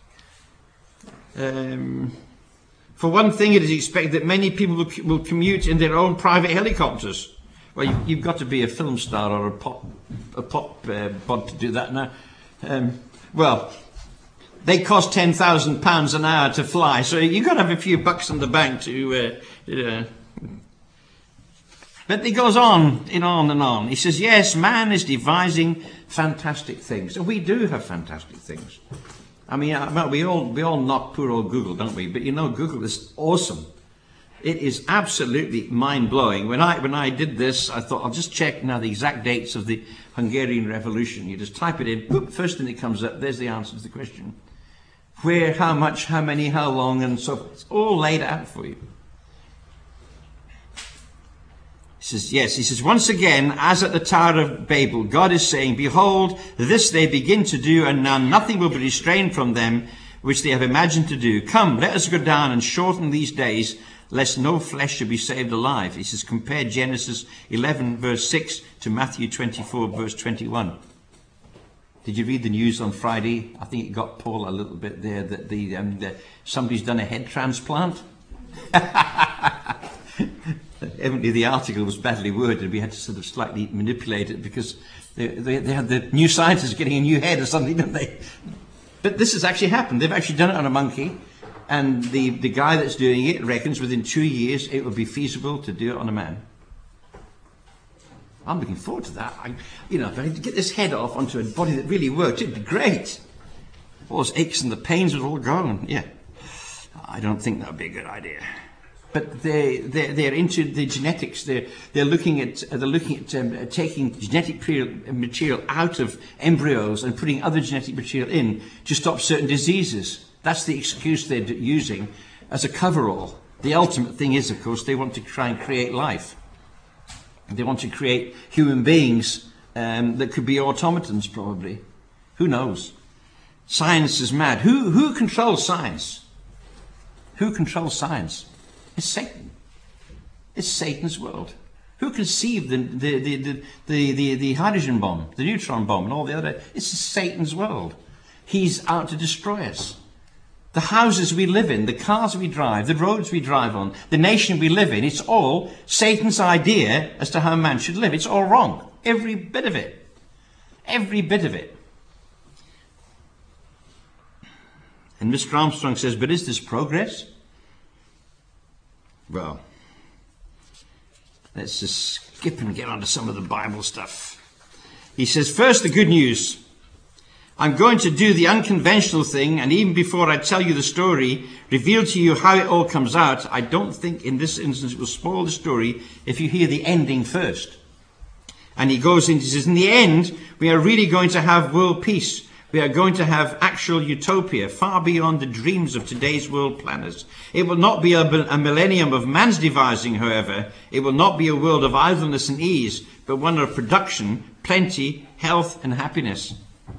Um... For one thing, it is expected that many people will, will commute in their own private helicopters. Well, you, you've got to be a film star or a pop, a pop uh, bod to do that now. Um, well, they cost ten thousand pounds an hour to fly, so you've got to have a few bucks in the bank to... Uh, uh. But it goes on and on and on. He says, yes, man is devising fantastic things. And we do have fantastic things. I mean, well, we all we all knock poor old Google, don't we? But you know, Google is awesome. It is absolutely mind-blowing. When I when I did this, I thought I'll just check now the exact dates of the Hungarian Revolution. You just type it in, boop, first thing that comes up, there's the answer to the question. Where, how much, how many, how long, and so forth. It's all laid out for you. He says, yes, he says, once again, as at the Tower of Babel, God is saying, behold, this they begin to do, and now nothing will be restrained from them, which they have imagined to do. Come, let us go down and shorten these days, lest no flesh should be saved alive. He says, compare Genesis eleven, verse six, to Matthew twenty-four, verse twenty-one. Did you read the news on Friday? I think it got Paul a little bit there, that the, um, the somebody's done a head transplant. Evidently the article was badly worded. We had to sort of slightly manipulate it because they, they, they had the new scientists getting a new head or something, didn't they? But this has actually happened. They've actually done it on a monkey, and the, the guy that's doing it reckons within two years it will be feasible to do it on a man. I'm looking forward to that. I, you know, if I could get this head off onto a body that really worked, it'd be great. All those aches and the pains would all gone. Yeah. I don't think that would be a good idea. But they they they're into the genetics. They're they're looking at they're looking at um, taking genetic material out of embryos and putting other genetic material in to stop certain diseases. That's the excuse they're using as a coverall. The ultimate thing is, of course, they want to try and create life. They want to create human beings um, that could be automatons, probably. Who knows? Science is mad. Who who controls science? Who controls science? It's Satan. It's Satan's world. Who conceived the the, the, the, the, the, the hydrogen bomb, the neutron bomb, and all the other? It's Satan's world. He's out to destroy us. The houses we live in, the cars we drive, the roads we drive on, the nation we live in, it's all Satan's idea as to how man should live. It's all wrong. Every bit of it. Every bit of it. And Mister Armstrong says, but is this progress? Well, let's just skip and get on to some of the Bible stuff. He says, first, the good news. I'm going to do the unconventional thing, and even before I tell you the story, reveal to you how it all comes out, I don't think in this instance it will spoil the story if you hear the ending first. And he goes into, he says, in the end, we are really going to have world peace. We are going to have actual utopia, far beyond the dreams of today's world planners. It will not be a, a millennium of man's devising, however. It will not be a world of idleness and ease, but one of production, plenty, health, and happiness.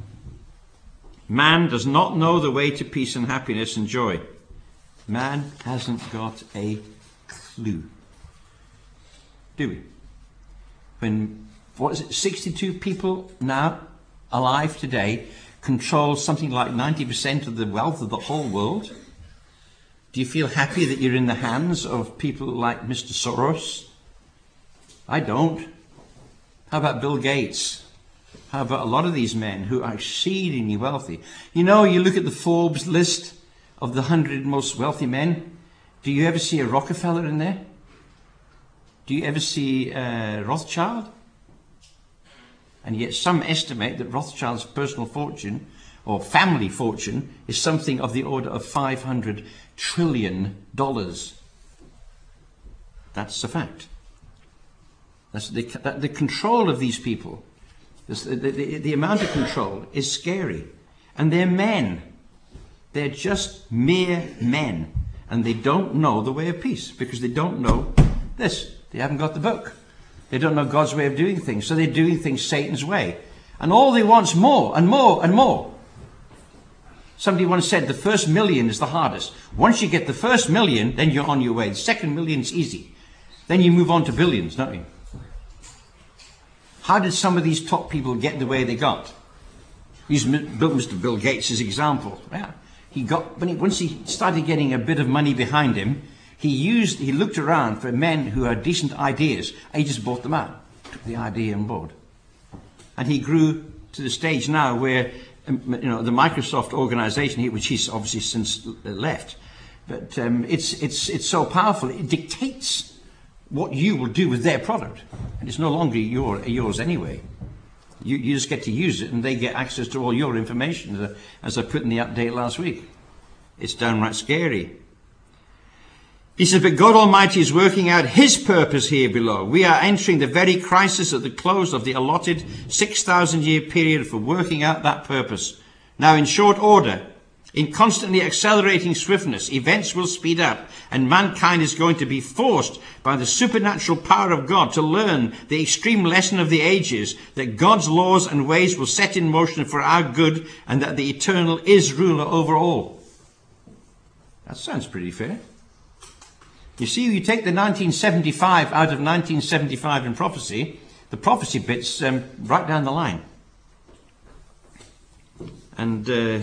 Man does not know the way to peace and happiness and joy. Man hasn't got a clue. Do we? When, what is it, sixty-two people now alive today control something like ninety percent of the wealth of the whole world? Do you feel happy that you're in the hands of people like Mister Soros? I don't. How about Bill Gates? How about a lot of these men who are exceedingly wealthy? You know, you look at the Forbes list of the one hundred most wealthy men, Do you ever see a Rockefeller in there? Do you ever see uh, Rothschild? And yet some estimate that Rothschild's personal fortune or family fortune is something of the order of five hundred trillion dollars. That's a fact. That's the, the control of these people, the, the, the amount of control is scary. And they're men. They're just mere men. And they don't know the way of peace because they don't know this. They haven't got the book. They don't know God's way of doing things. So they're doing things Satan's way. And all they want is more and more and more. Somebody once said the first million is the hardest. Once you get the first million, then you're on your way. The second million is easy. Then you move on to billions, don't you? How did some of these top people get the way they got? Use Mister Bill Gates' example. Yeah. He got, when he, once he started getting a bit of money behind him, he used, he looked around for men who had decent ideas, and he just bought them out, took the idea on board. And he grew to the stage now where, um, you know, the Microsoft organization, which he's obviously since left, but um, it's, it's, it's so powerful, it dictates what you will do with their product. And it's no longer your, yours anyway. You, you just get to use it and they get access to all your information, as I, as I put in the update last week. It's downright scary. He says, but God Almighty is working out his purpose here below. We are entering the very crisis at the close of the allotted six thousand year period for working out that purpose. Now, in short order, in constantly accelerating swiftness, events will speed up, and mankind is going to be forced by the supernatural power of God to learn the extreme lesson of the ages, that God's laws and ways will set in motion for our good, and that the eternal is ruler over all. That sounds pretty fair. You see, you take the nineteen seventy-five out of nineteen seventy-five in prophecy, the prophecy bit's um, right down the line. And uh,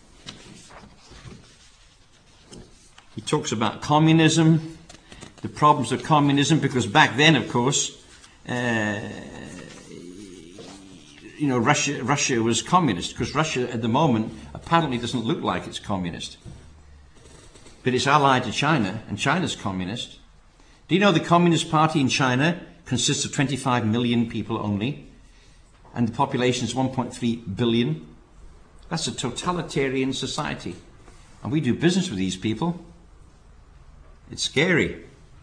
he talks about communism, the problems of communism, because back then, of course, uh, you know, Russia, Russia was communist, because Russia at the moment apparently doesn't look like it's communist. But it's allied to China, and China's communist. Do you know the Communist Party in China consists of twenty-five million people only, and the population is one point three billion? That's a totalitarian society. And we do business with these people. It's scary.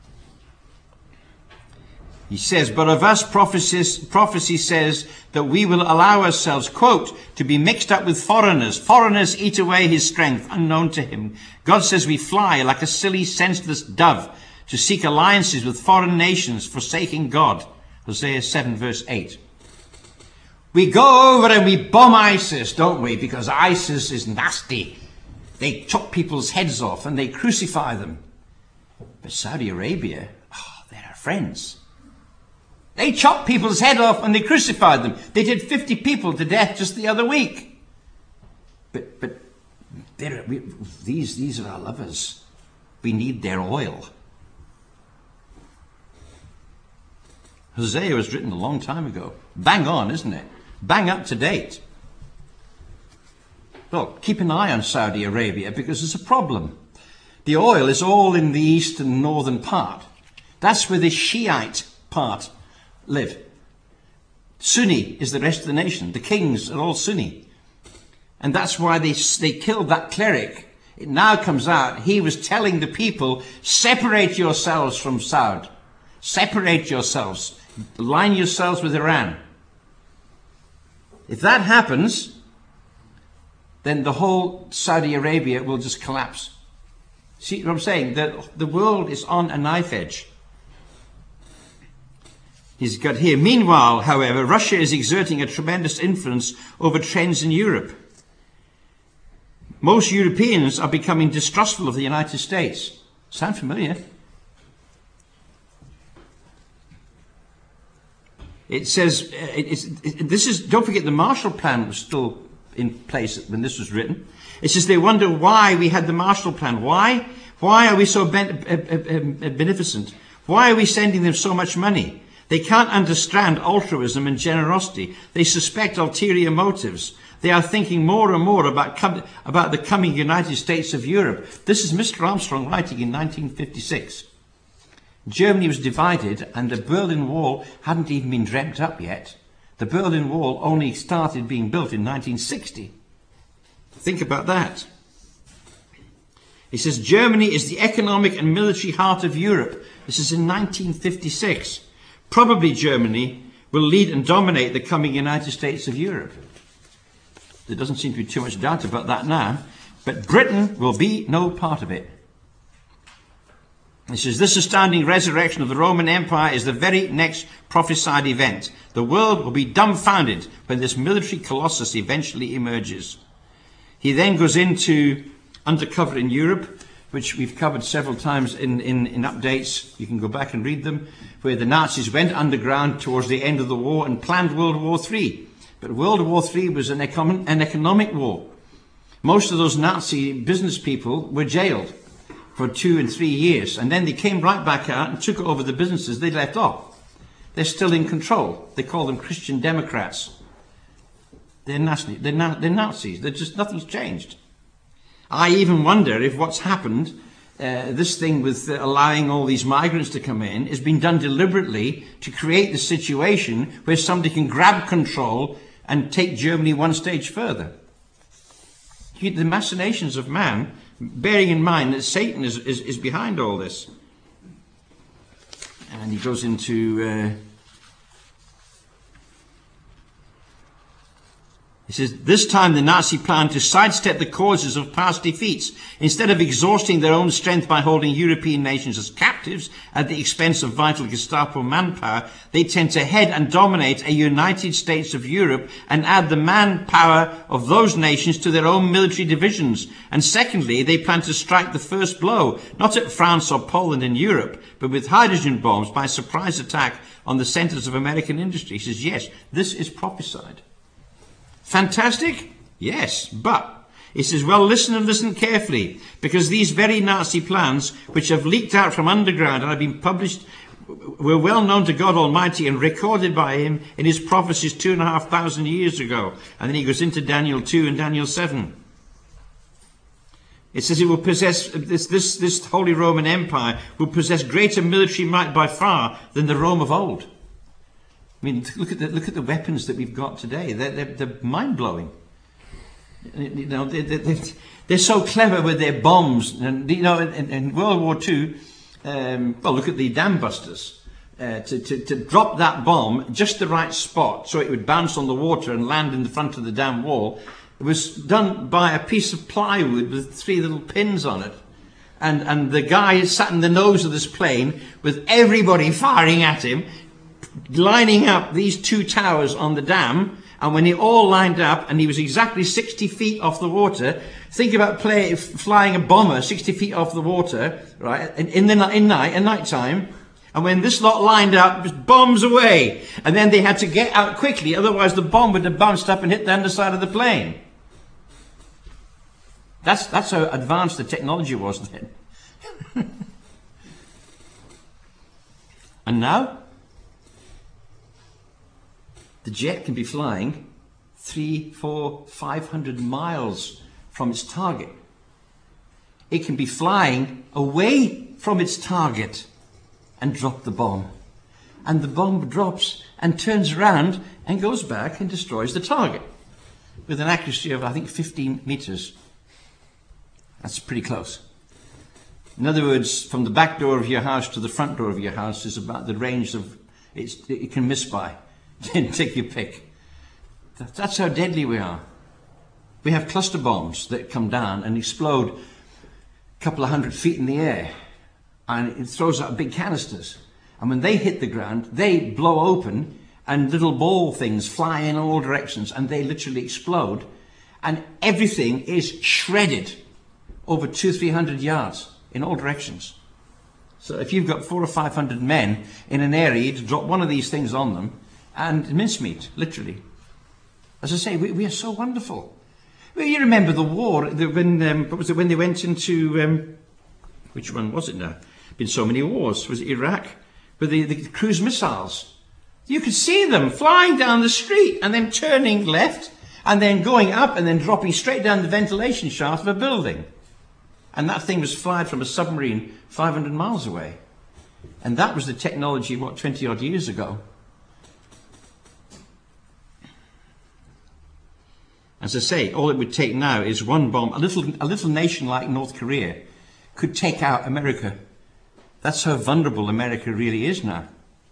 He says, but of us prophecy says that we will allow ourselves, quote, to be mixed up with foreigners. Foreigners eat away his strength, unknown to him. God says we fly like a silly, senseless dove to seek alliances with foreign nations, forsaking God. Hosea seven, verse eight. We go over and we bomb ISIS, don't we? Because ISIS is nasty. They chop people's heads off and they crucify them. But Saudi Arabia, oh, they're our friends. They chopped people's head off and they crucified them. They did fifty people to death just the other week. But but they're, we, these these are our lovers. We need their oil. Hosea was written a long time ago. Bang on, isn't it? Bang up to date. Well, keep an eye on Saudi Arabia because there's a problem. The oil is all in the eastern and northern part. That's where the Shiite part live. Sunni is the rest of the nation. The kings are all Sunni. And that's why they, they killed that cleric. It now comes out, he was telling the people, separate yourselves from Saud. Separate yourselves. Align yourselves with Iran. If that happens, then the whole Saudi Arabia will just collapse. See what I'm saying? The, the world is on a knife edge. He's got here. Meanwhile, however, Russia is exerting a tremendous influence over trends in Europe. Most Europeans are becoming distrustful of the United States. Sound familiar? It says, uh, it, it's, it, this is, don't forget the Marshall Plan was still in place when this was written. It says they wonder why we had the Marshall Plan. Why? Why are we so ben, uh, uh, uh, beneficent? Why are we sending them so much money? They can't understand altruism and generosity. They suspect ulterior motives. they are thinking more and more about, com- about the coming United States of Europe. This is Mister Armstrong writing in nineteen fifty-six. Germany was divided and the Berlin Wall hadn't even been dreamt up yet. The Berlin Wall only started being built in nineteen sixty. Think about that. He says Germany is the economic and military heart of Europe. This is in nineteen fifty-six. Probably Germany will lead and dominate the coming United States of Europe. There doesn't seem to be too much doubt about that now. But Britain will be no part of it. He says, this astounding resurrection of the Roman Empire is the very next prophesied event. The world will be dumbfounded when this military colossus eventually emerges. He then goes into undercover in Europe, which we've covered several times in, in, in updates. You can go back and read them, where the Nazis went underground towards the end of the war and planned World War Three. But World War Three was an, econ- an economic war. Most of those Nazi business people were jailed for two and three years, and then they came right back out and took over the businesses they left off. They're still in control. They call them Christian Democrats. They're, Nazi- they're, na- they're Nazis. They're just, nothing's changed. I even wonder if what's happened, uh, this thing with uh, allowing all these migrants to come in, has been done deliberately to create the situation where somebody can grab control and take Germany one stage further. The machinations of man, bearing in mind that Satan is, is, is behind all this. And he goes into... Uh, He says, this time the Nazi plan to sidestep the causes of past defeats. Instead of exhausting their own strength by holding European nations as captives at the expense of vital Gestapo manpower, they tend to head and dominate a United States of Europe and add the manpower of those nations to their own military divisions. And secondly, they plan to strike the first blow, not at France or Poland in Europe, but with hydrogen bombs by surprise attack on the centers of American industry. He says, yes, this is prophesied. Fantastic? Yes, but he says, well, listen and listen carefully, because these very Nazi plans, which have leaked out from underground and have been published, were well known to God Almighty and recorded by him in his prophecies two and a half thousand years ago. And then he goes into Daniel two and Daniel seven. It says it will possess, this, this, this Holy Roman Empire will possess greater military might by far than the Rome of old. I mean, look at the look at the weapons that we've got today. They're they're, they're mind blowing. You know, they're, they're, they're so clever with their bombs. And you know, in, in World War Two, um, well, look at the dam busters. Uh, to, to to drop that bomb just the right spot so it would bounce on the water and land in the front of the dam wall. It was done by a piece of plywood with three little pins on it. And and the guy sat in the nose of this plane with everybody firing at him, lining up these two towers on the dam, and when they all lined up and he was exactly sixty feet off the water, think about play, flying a bomber sixty feet off the water, right, in, in the in night, at night time, and when this lot lined up, just bombs away, and then they had to get out quickly, otherwise the bomb would have bounced up and hit the underside of the plane. That's, that's how advanced the technology was then. And now? The jet can be flying three, four, five hundred miles from its target. It can be flying away from its target and drop the bomb. And the bomb drops and turns around and goes back and destroys the target with an accuracy of, I think, fifteen meters. That's pretty close. In other words, from the back door of your house to the front door of your house is about the range of it's, it can miss by. Take your pick. That's how deadly we are. We have cluster bombs that come down and explode a couple of hundred feet in the air, and it throws out big canisters. And when they hit the ground, they blow open and little ball things fly in all directions, and they literally explode, and everything is shredded over two, three hundred yards in all directions. So if you've got four or five hundred men in an area, to drop one of these things on them, and mincemeat, literally. As I say, we, we are so wonderful. Well, you remember the war, the, when, um, what was it, when they went into, um, which one was it now? Been so many wars. Was it Iraq? With the, the cruise missiles. You could see them flying down the street and then turning left and then going up and then dropping straight down the ventilation shaft of a building. And that thing was fired from a submarine five hundred miles away. And that was the technology, what, twenty odd years ago. As I say, all it would take now is one bomb. A little, a little nation like North Korea could take out America. That's how vulnerable America really is now.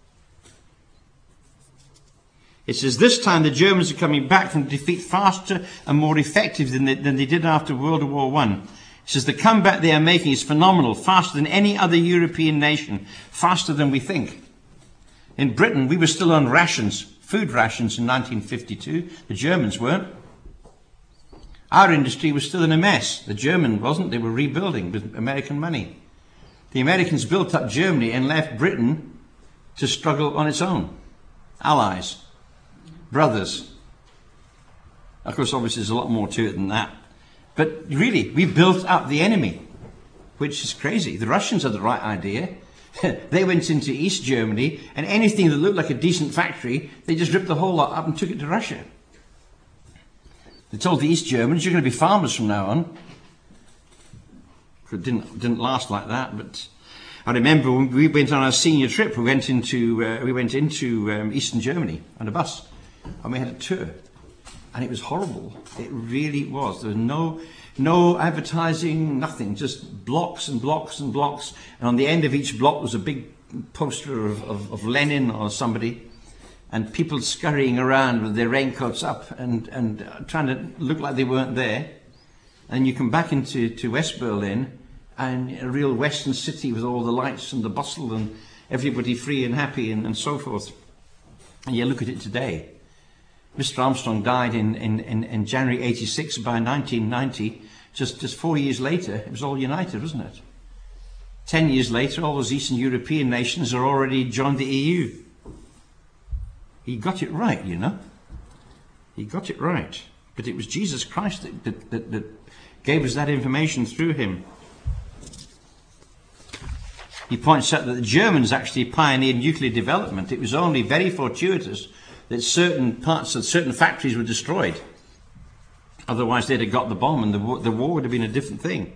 It says this time the Germans are coming back from defeat faster and more effective than they, than they did after World War One. It says the comeback they are making is phenomenal, faster than any other European nation, faster than we think. In Britain, we were still on rations, food rations in nineteen fifty-two. The Germans weren't. Our industry was still in a mess. The German wasn't. They were rebuilding with American money. The Americans built up Germany and left Britain to struggle on its own. Allies. Brothers. Of course, obviously, there's a lot more to it than that. But really, we built up the enemy, which is crazy. The Russians had the right idea. They went into East Germany, and anything that looked like a decent factory, they just ripped the whole lot up and took it to Russia. They told the East Germans, you're going to be farmers from now on. It didn't, didn't last like that, but I remember when we went on our senior trip, we went into, uh, we went into um, Eastern Germany on a bus, and we had a tour. And it was horrible. It really was. There was no, no advertising, nothing. Just blocks and blocks and blocks. And on the end of each block was a big poster of, of, of Lenin or somebody. And people scurrying around with their raincoats up and, and trying to look like they weren't there. And you come back into to West Berlin, and a real Western city with all the lights and the bustle and everybody free and happy and, and so forth. And you look at it today. Mister Armstrong died in, in, in, in January eighty-six. By nineteen ninety, just, just four years later, it was all united, wasn't it? Ten years later, all those Eastern European nations are already joined the E U. He got it right, you know. He got it right. But it was Jesus Christ that, that, that, that gave us that information through him. He points out that the Germans actually pioneered nuclear development. It was only very fortuitous that certain parts of certain factories were destroyed. Otherwise they'd have got the bomb and the war, the war would have been a different thing.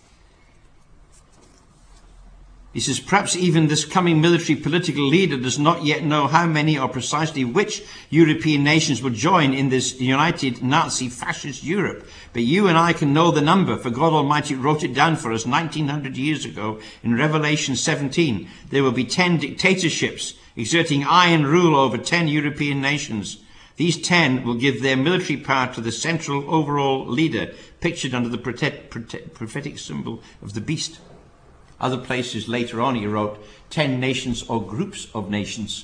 He says, perhaps even this coming military political leader does not yet know how many or precisely which European nations will join in this united Nazi fascist Europe. But you and I can know the number, for God Almighty wrote it down for us nineteen hundred years ago in Revelation seventeen. There will be ten dictatorships exerting iron rule over ten European nations. These ten will give their military power to the central overall leader, pictured under the prophetic symbol of the beast. Other places later on he wrote ten nations or groups of nations.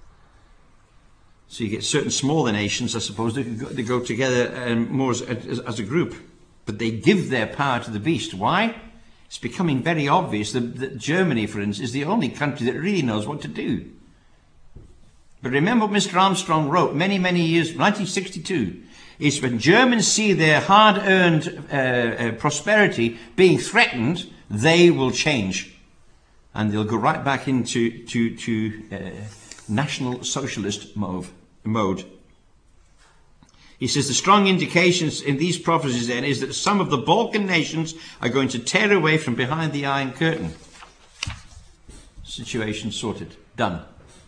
So you get certain smaller nations, I suppose, that go, they go together um, more as, as, as a group. But they give their power to the beast. Why? It's becoming very obvious that, that Germany, for instance, is the only country that really knows what to do. But remember what Mister Armstrong wrote many, many years, nineteen sixty-two. Is when Germans see their hard-earned uh, uh, prosperity being threatened, they will change. And they'll go right back into to, to, uh, National Socialist mode. mode. He says the strong indications in these prophecies then is that some of the Balkan nations are going to tear away from behind the Iron Curtain. Situation sorted. Done.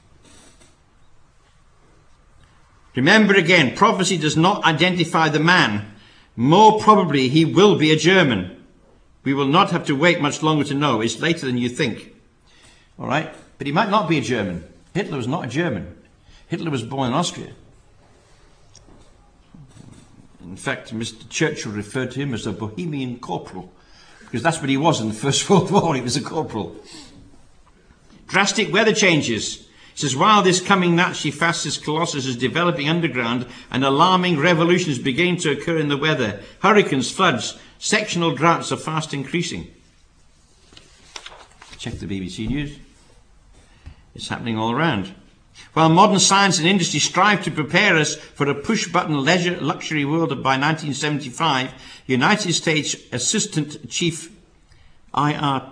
Remember again, prophecy does not identify the man. More probably he will be a German. We will not have to wait much longer to know. It's later than you think. All right? But he might not be a German. Hitler was not a German. Hitler was born in Austria. In fact, Mister Churchill referred to him as a Bohemian corporal, because that's what he was in the First World War. He was a corporal. Drastic weather changes. It says, while this coming Nazi fascist colossus is developing underground, an alarming revolution is beginning to occur in the weather. Hurricanes, floods, sectional droughts are fast increasing. Check the B B C News. It's happening all around. While modern science and industry strive to prepare us for a push-button leisure luxury world by nineteen seventy-five, United States Assistant Chief I R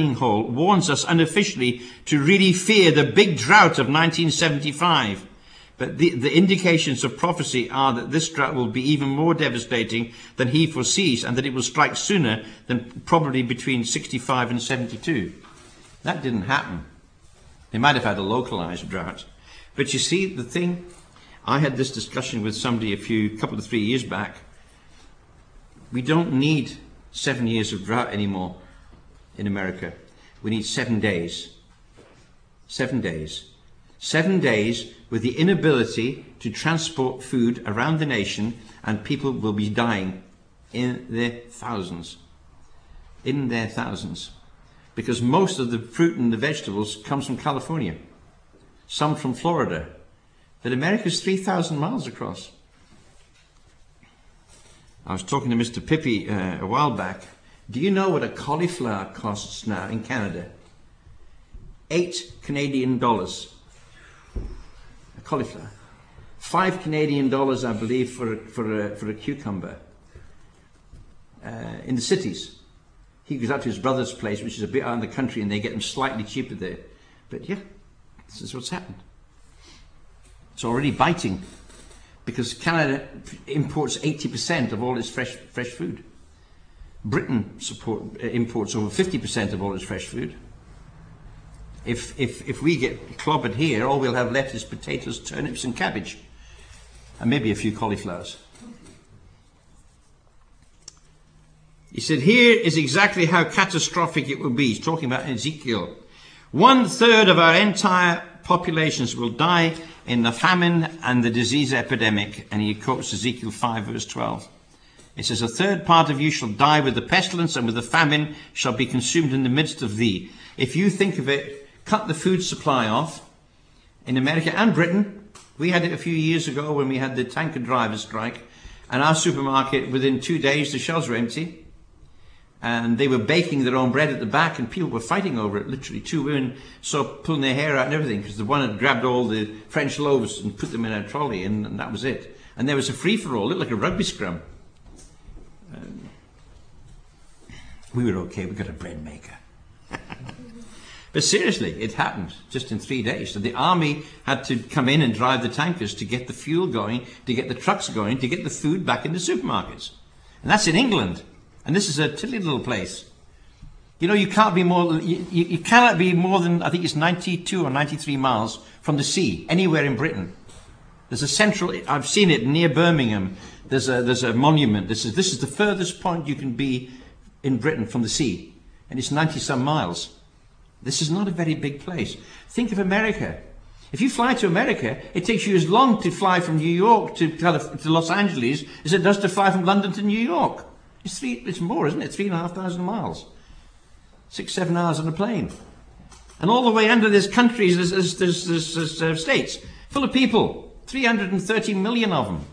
Tannenhall warns us unofficially to really fear the big drought of nineteen seventy-five. But the, the indications of prophecy are that this drought will be even more devastating than he foresees, and that it will strike sooner than probably between sixty-five and seventy-two. That didn't happen. They might have had a localized drought. But you see, the thing, I had this discussion with somebody a few, couple of three years back. We don't need seven years of drought anymore in America. We need seven days. Seven days. Seven days with the inability to transport food around the nation, and people will be dying in their thousands. In their thousands. Because most of the fruit and the vegetables comes from California. Some from Florida. But America's three thousand miles across. I was talking to Mister Pippi uh, a while back. Do you know what a cauliflower costs now in Canada? Eight Canadian dollars. A cauliflower. Five Canadian dollars, I believe, for a, for a, for a cucumber. Uh, in the cities. He goes out to his brother's place, which is a bit out in the country, and they get them slightly cheaper there. But yeah, this is what's happened. It's already biting. Because Canada imports eighty percent of all its fresh fresh food. Britain support, uh, imports over fifty percent of all its fresh food. If, if, if we get clobbered here, all we'll have left is potatoes, turnips and cabbage. And maybe a few cauliflowers. He said, here is exactly how catastrophic it will be. He's talking about Ezekiel. One third of our entire populations will die in the famine and the disease epidemic. And he quotes Ezekiel five verse twelve. It says, a third part of you shall die with the pestilence, and with the famine shall be consumed in the midst of thee. If you think of it, cut the food supply off in America and Britain. We had it a few years ago when we had the tanker driver strike, and our supermarket, within two days, the shelves were empty. And they were baking their own bread at the back, and people were fighting over it. Literally, two women saw pulling their hair out and everything, because the one had grabbed all the French loaves and put them in a trolley, and, and that was it. And there was a free-for-all, looked like a rugby scrum. Um, we were okay, we got a bread maker. But seriously, it happened just in three days. So the army had to come in and drive the tankers to get the fuel going, to get the trucks going, to get the food back in the supermarkets. And that's in England. And this is a tiddly little place. You know, you can't be more, you, you, you cannot be more than, I think it's ninety-two or ninety-three miles from the sea, anywhere in Britain. There's a central, I've seen it near Birmingham. There's a, there's a monument. This is, this is the furthest point you can be in Britain from the sea. And it's ninety some miles. This is not a very big place. Think of America. If you fly to America, it takes you as long to fly from New York to, to Los Angeles as it does to fly from London to New York. It's three, it's more, isn't it? Three and a half thousand miles. Six, seven hours on a plane. And all the way under there's countries, there's, there's, there's, there's, there's uh, states full of people. three hundred thirty million of them.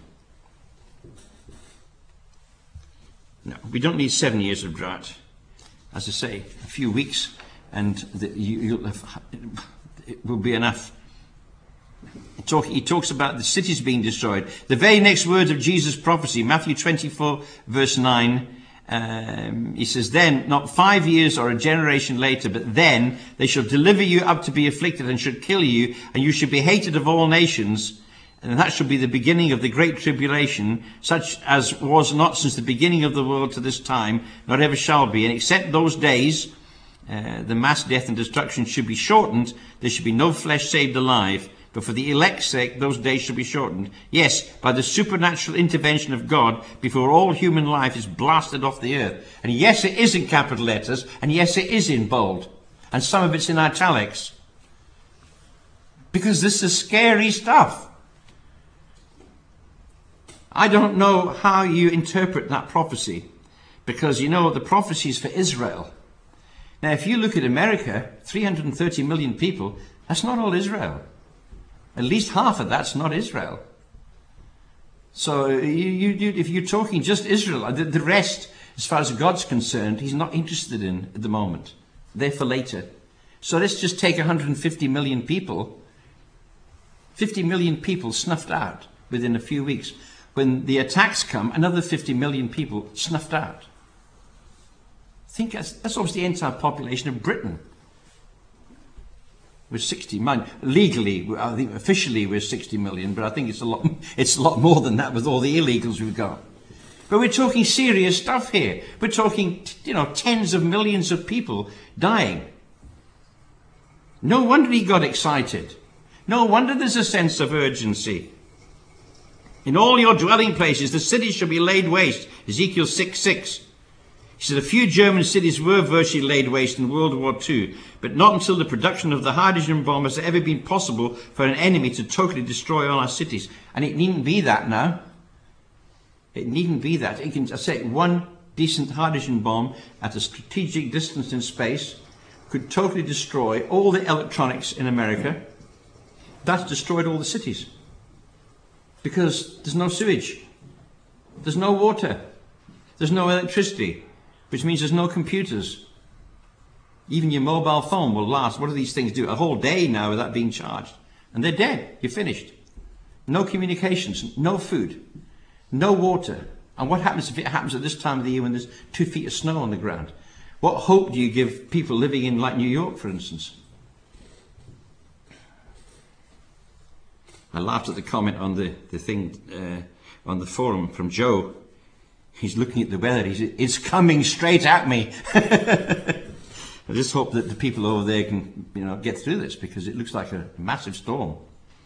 No, we don't need seven years of drought. As I say, a few weeks and the, you, you'll have, it will be enough. He, talk, he talks about the cities being destroyed. The very next words of Jesus' prophecy, Matthew twenty-four, verse nine, um, he says, then, not five years or a generation later, but then they shall deliver you up to be afflicted and should kill you, and you should be hated of all nations. And that shall be the beginning of the great tribulation, such as was not since the beginning of the world to this time, nor ever shall be. And except those days, uh, the mass death and destruction should be shortened, there should be no flesh saved alive. But for the elect's sake, those days shall be shortened. Yes, by the supernatural intervention of God, before all human life is blasted off the earth. And yes, it is in capital letters, and yes, it is in bold. And some of it's in italics. Because this is scary stuff. I don't know how you interpret that prophecy, because you know the prophecy is for Israel. Now, if you look at America, three hundred thirty million people, that's not all Israel. At least half of that's not Israel. So you, you, you, if you're talking just Israel, the, the rest, as far as God's concerned, he's not interested in at the moment. They're for later. So let's just take one hundred fifty million people, fifty million people snuffed out within a few weeks. When the attacks come, another fifty million people snuffed out. Think that's, that's almost the entire population of Britain. We're sixty million. Legally, I think officially we're sixty million, but I think it's a lot, it's a lot more than that with all the illegals we've got. But we're talking serious stuff here. We're talking, you know, tens of millions of people dying. No wonder he got excited. No wonder there's a sense of urgency. In all your dwelling places, the cities shall be laid waste. Ezekiel six six. He said a few German cities were virtually laid waste in World War Two, but not until the production of the hydrogen bomb has it ever been possible for an enemy to totally destroy all our cities. And it needn't be that now. It needn't be that. It can, I say, one decent hydrogen bomb at a strategic distance in space could totally destroy all the electronics in America. That's destroyed all the cities. Because there's no sewage. There's no water. There's no electricity. Which means there's no computers. Even your mobile phone will last. What do these things do? A whole day now without being charged. And they're dead. You're finished. No communications. No food. No water. And what happens if it happens at this time of the year when there's two feet of snow on the ground? What hope do you give people living in like New York, for instance? I laughed at the comment on the, the thing uh, on the forum from Joe. He's looking at the weather. He's, it's coming straight at me. I just hope that the people over there can, you know, get through this, because it looks like a massive storm.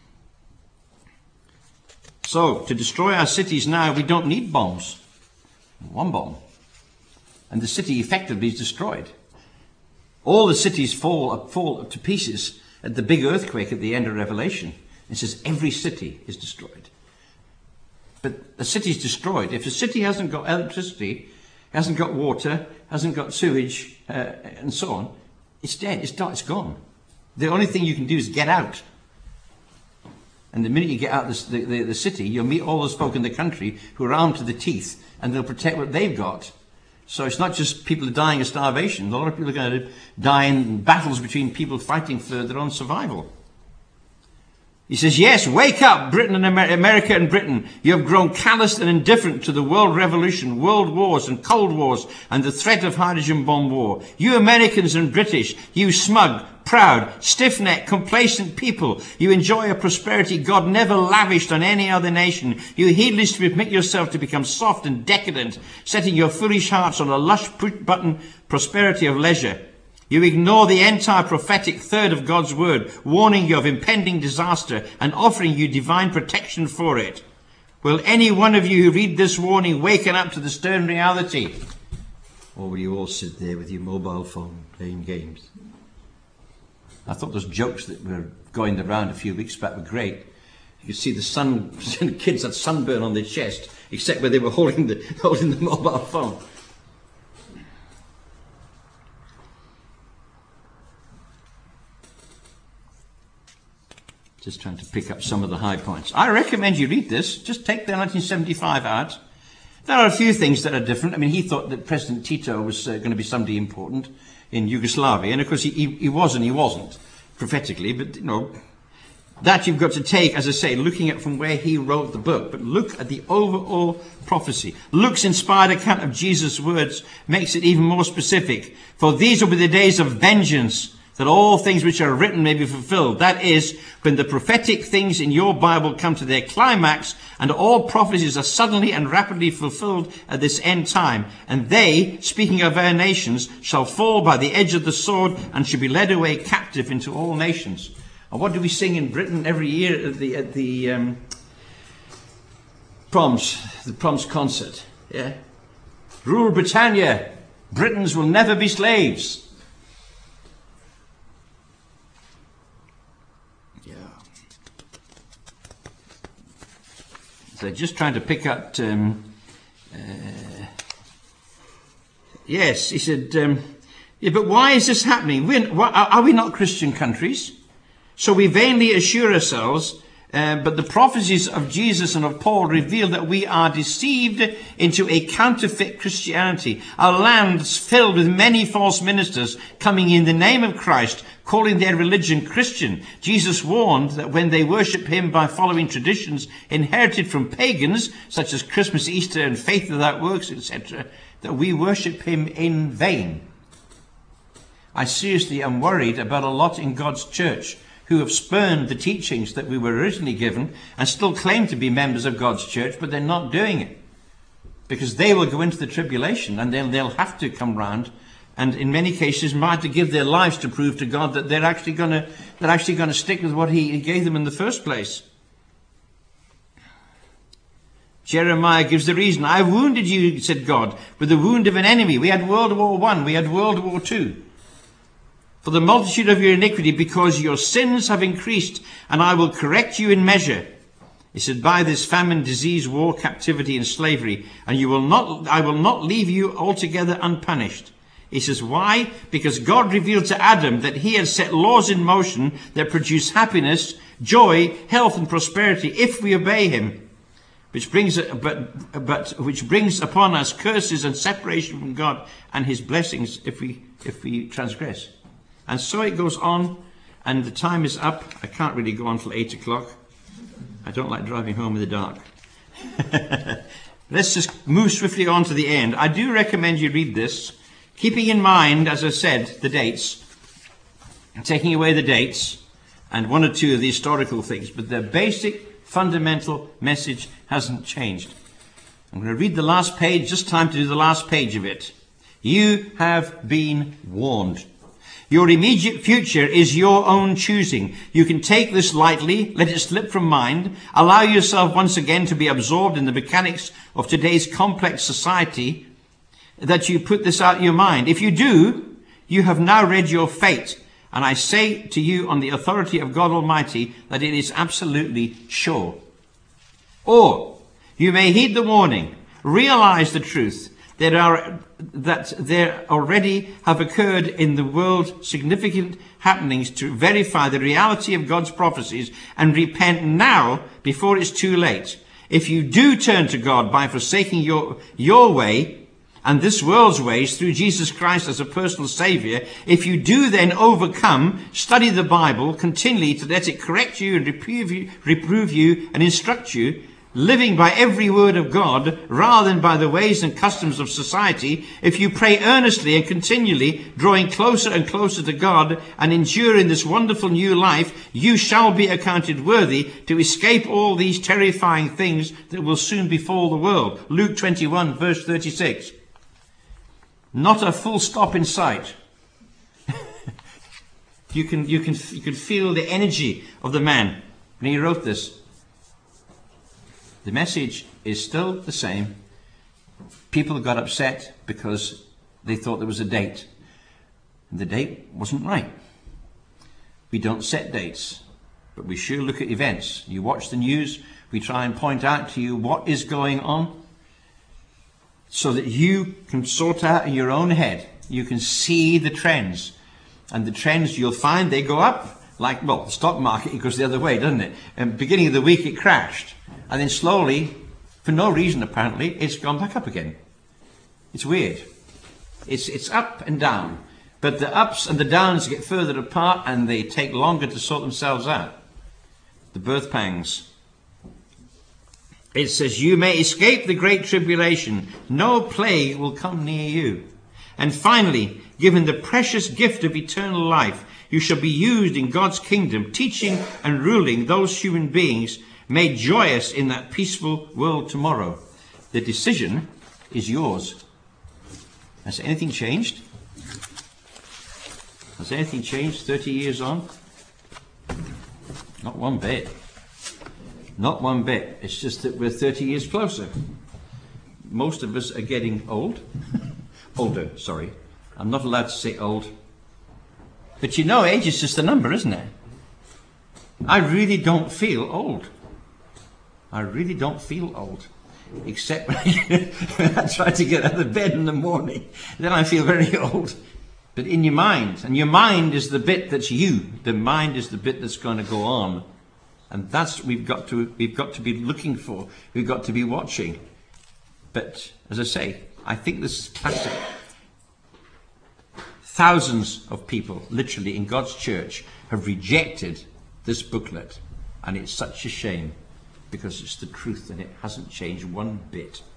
So, to destroy our cities now, we don't need bombs. One bomb. And the city effectively is destroyed. All the cities fall, fall to pieces at the big earthquake at the end of Revelation. It says every city is destroyed. But the city is destroyed. If the city hasn't got electricity, hasn't got water, hasn't got sewage, uh, and so on, it's dead. It's, not, it's gone. The only thing you can do is get out. And the minute you get out the, the, the city, you'll meet all those folk in the country who are armed to the teeth, and they'll protect what they've got. So it's not just people dying of starvation. A lot of people are going to die in battles between people fighting for their own survival. He says, yes, wake up, Britain and Amer- America and Britain. You have grown calloused and indifferent to the world revolution, world wars and cold wars and the threat of hydrogen bomb war. You Americans and British, you smug, proud, stiff-necked, complacent people. You enjoy a prosperity God never lavished on any other nation. You heedlessly permit yourself to become soft and decadent, setting your foolish hearts on a lush push-button prosperity of leisure. You ignore the entire prophetic third of God's word, warning you of impending disaster and offering you divine protection for it. Will any one of you who read this warning waken up to the stern reality? Or will you all sit there with your mobile phone playing games? I thought those jokes that were going around a few weeks back were great. You could see the sun, kids had sunburn on their chest, except where they were holding the, holding the mobile phone. Just trying to pick up some of the high points. I recommend you read this. Just take the nineteen seventy-five out. There are a few things that are different. I mean, he thought that President Tito was uh, going to be somebody important in Yugoslavia. And of course, he, he, he was and he wasn't, prophetically. But, you know, that you've got to take, as I say, looking at from where he wrote the book. But look at the overall prophecy. Luke's inspired account of Jesus' words makes it even more specific. For these will be the days of vengeance, that all things which are written may be fulfilled. That is, when the prophetic things in your Bible come to their climax, and all prophecies are suddenly and rapidly fulfilled at this end time. And they, speaking of our nations, shall fall by the edge of the sword, and shall be led away captive into all nations. And what do we sing in Britain every year at the, at the um, proms, the proms concert? Yeah, Rule Britannia, Britons will never be slaves. So just trying to pick up, um, uh, yes, he said, um, yeah, but why is this happening? We're, why, are we not Christian countries? So we vainly assure ourselves, uh, but the prophecies of Jesus and of Paul reveal that we are deceived into a counterfeit Christianity. Our land's filled with many false ministers coming in the name of Christ, calling their religion Christian. Jesus warned that when they worship him by following traditions inherited from pagans, such as Christmas, Easter, and faith without works, et cetera, that we worship him in vain. I seriously am worried about a lot in God's church who have spurned the teachings that we were originally given and still claim to be members of God's church, but they're not doing it. Because they will go into the tribulation and they'll, they'll have to come round, and in many cases might have to give their lives to prove to God that they're actually going to they're actually going to stick with what he gave them in the first place. Jeremiah gives the reason. I wounded you, said God, with the wound of an enemy. We had World War One, we had World War Two. For the multitude of your iniquity, because your sins have increased, and I will correct you in measure. He said, by this famine, disease, war, captivity, and slavery, and you will not, I will not leave you altogether unpunished. He says, why? Because God revealed to Adam that he had set laws in motion that produce happiness, joy, health, and prosperity if we obey him, which brings, but, but which brings upon us curses and separation from God and his blessings if we, if we transgress. And so it goes on, and the time is up. I can't really go on till eight o'clock. I don't like driving home in the dark. Let's just move swiftly on to the end. I do recommend you read this, keeping in mind, as I said, the dates, taking away the dates, and one or two of the historical things, but the basic, fundamental message hasn't changed. I'm going to read the last page, just time to do the last page of it. You have been warned. Your immediate future is your own choosing. You can take this lightly, let it slip from mind, allow yourself once again to be absorbed in the mechanics of today's complex society, that you put this out of your mind. If you do, you have now read your fate. And I say to you on the authority of God Almighty that it is absolutely sure. Or you may heed the warning, realize the truth, There are, that there already have occurred in the world significant happenings to verify the reality of God's prophecies, and repent now before it's too late. If you do turn to God by forsaking your, your way and this world's ways through Jesus Christ as a personal Saviour, if you do then overcome, study the Bible continually to let it correct you and reprove you, reprove you and instruct you, living by every word of God rather than by the ways and customs of society, if you pray earnestly and continually, drawing closer and closer to God and enduring this wonderful new life, you shall be accounted worthy to escape all these terrifying things that will soon befall the world. Luke twenty-one, verse thirty-six. Not a full stop in sight. you can, you can, you can feel the energy of the man when he wrote this. The message is still the same. People got upset because they thought there was a date. And the date wasn't right. We don't set dates, but we sure look at events. You watch the news, we try and point out to you what is going on so that you can sort out in your own head. You can see the trends. And the trends, you'll find they go up. Like, well, the stock market, it goes the other way, doesn't it? And beginning of the week, it crashed. And then slowly, for no reason apparently, it's gone back up again. It's weird. It's it's up and down. But the ups and the downs get further apart and they take longer to sort themselves out. The birth pangs. It says, you may escape the great tribulation. No plague will come near you. And finally, given the precious gift of eternal life, you shall be used in God's kingdom, teaching and ruling those human beings made joyous in that peaceful world tomorrow. The decision is yours. Has anything changed? Has anything changed thirty years on? Not one bit. Not one bit. It's just that we're thirty years closer. Most of us are getting old. Older, sorry. I'm not allowed to say old. But you know, age is just a number, isn't it? I really don't feel old. I really don't feel old. Except when I, when I try to get out of bed in the morning. Then I feel very old. But in your mind. And your mind is the bit that's you. The mind is the bit that's going to go on. And that's what we've got to, we've got to be looking for. We've got to be watching. But, as I say, I think this is classic. Thousands of people, literally, in God's church have rejected this booklet. And it's such a shame, because it's the truth and it hasn't changed one bit.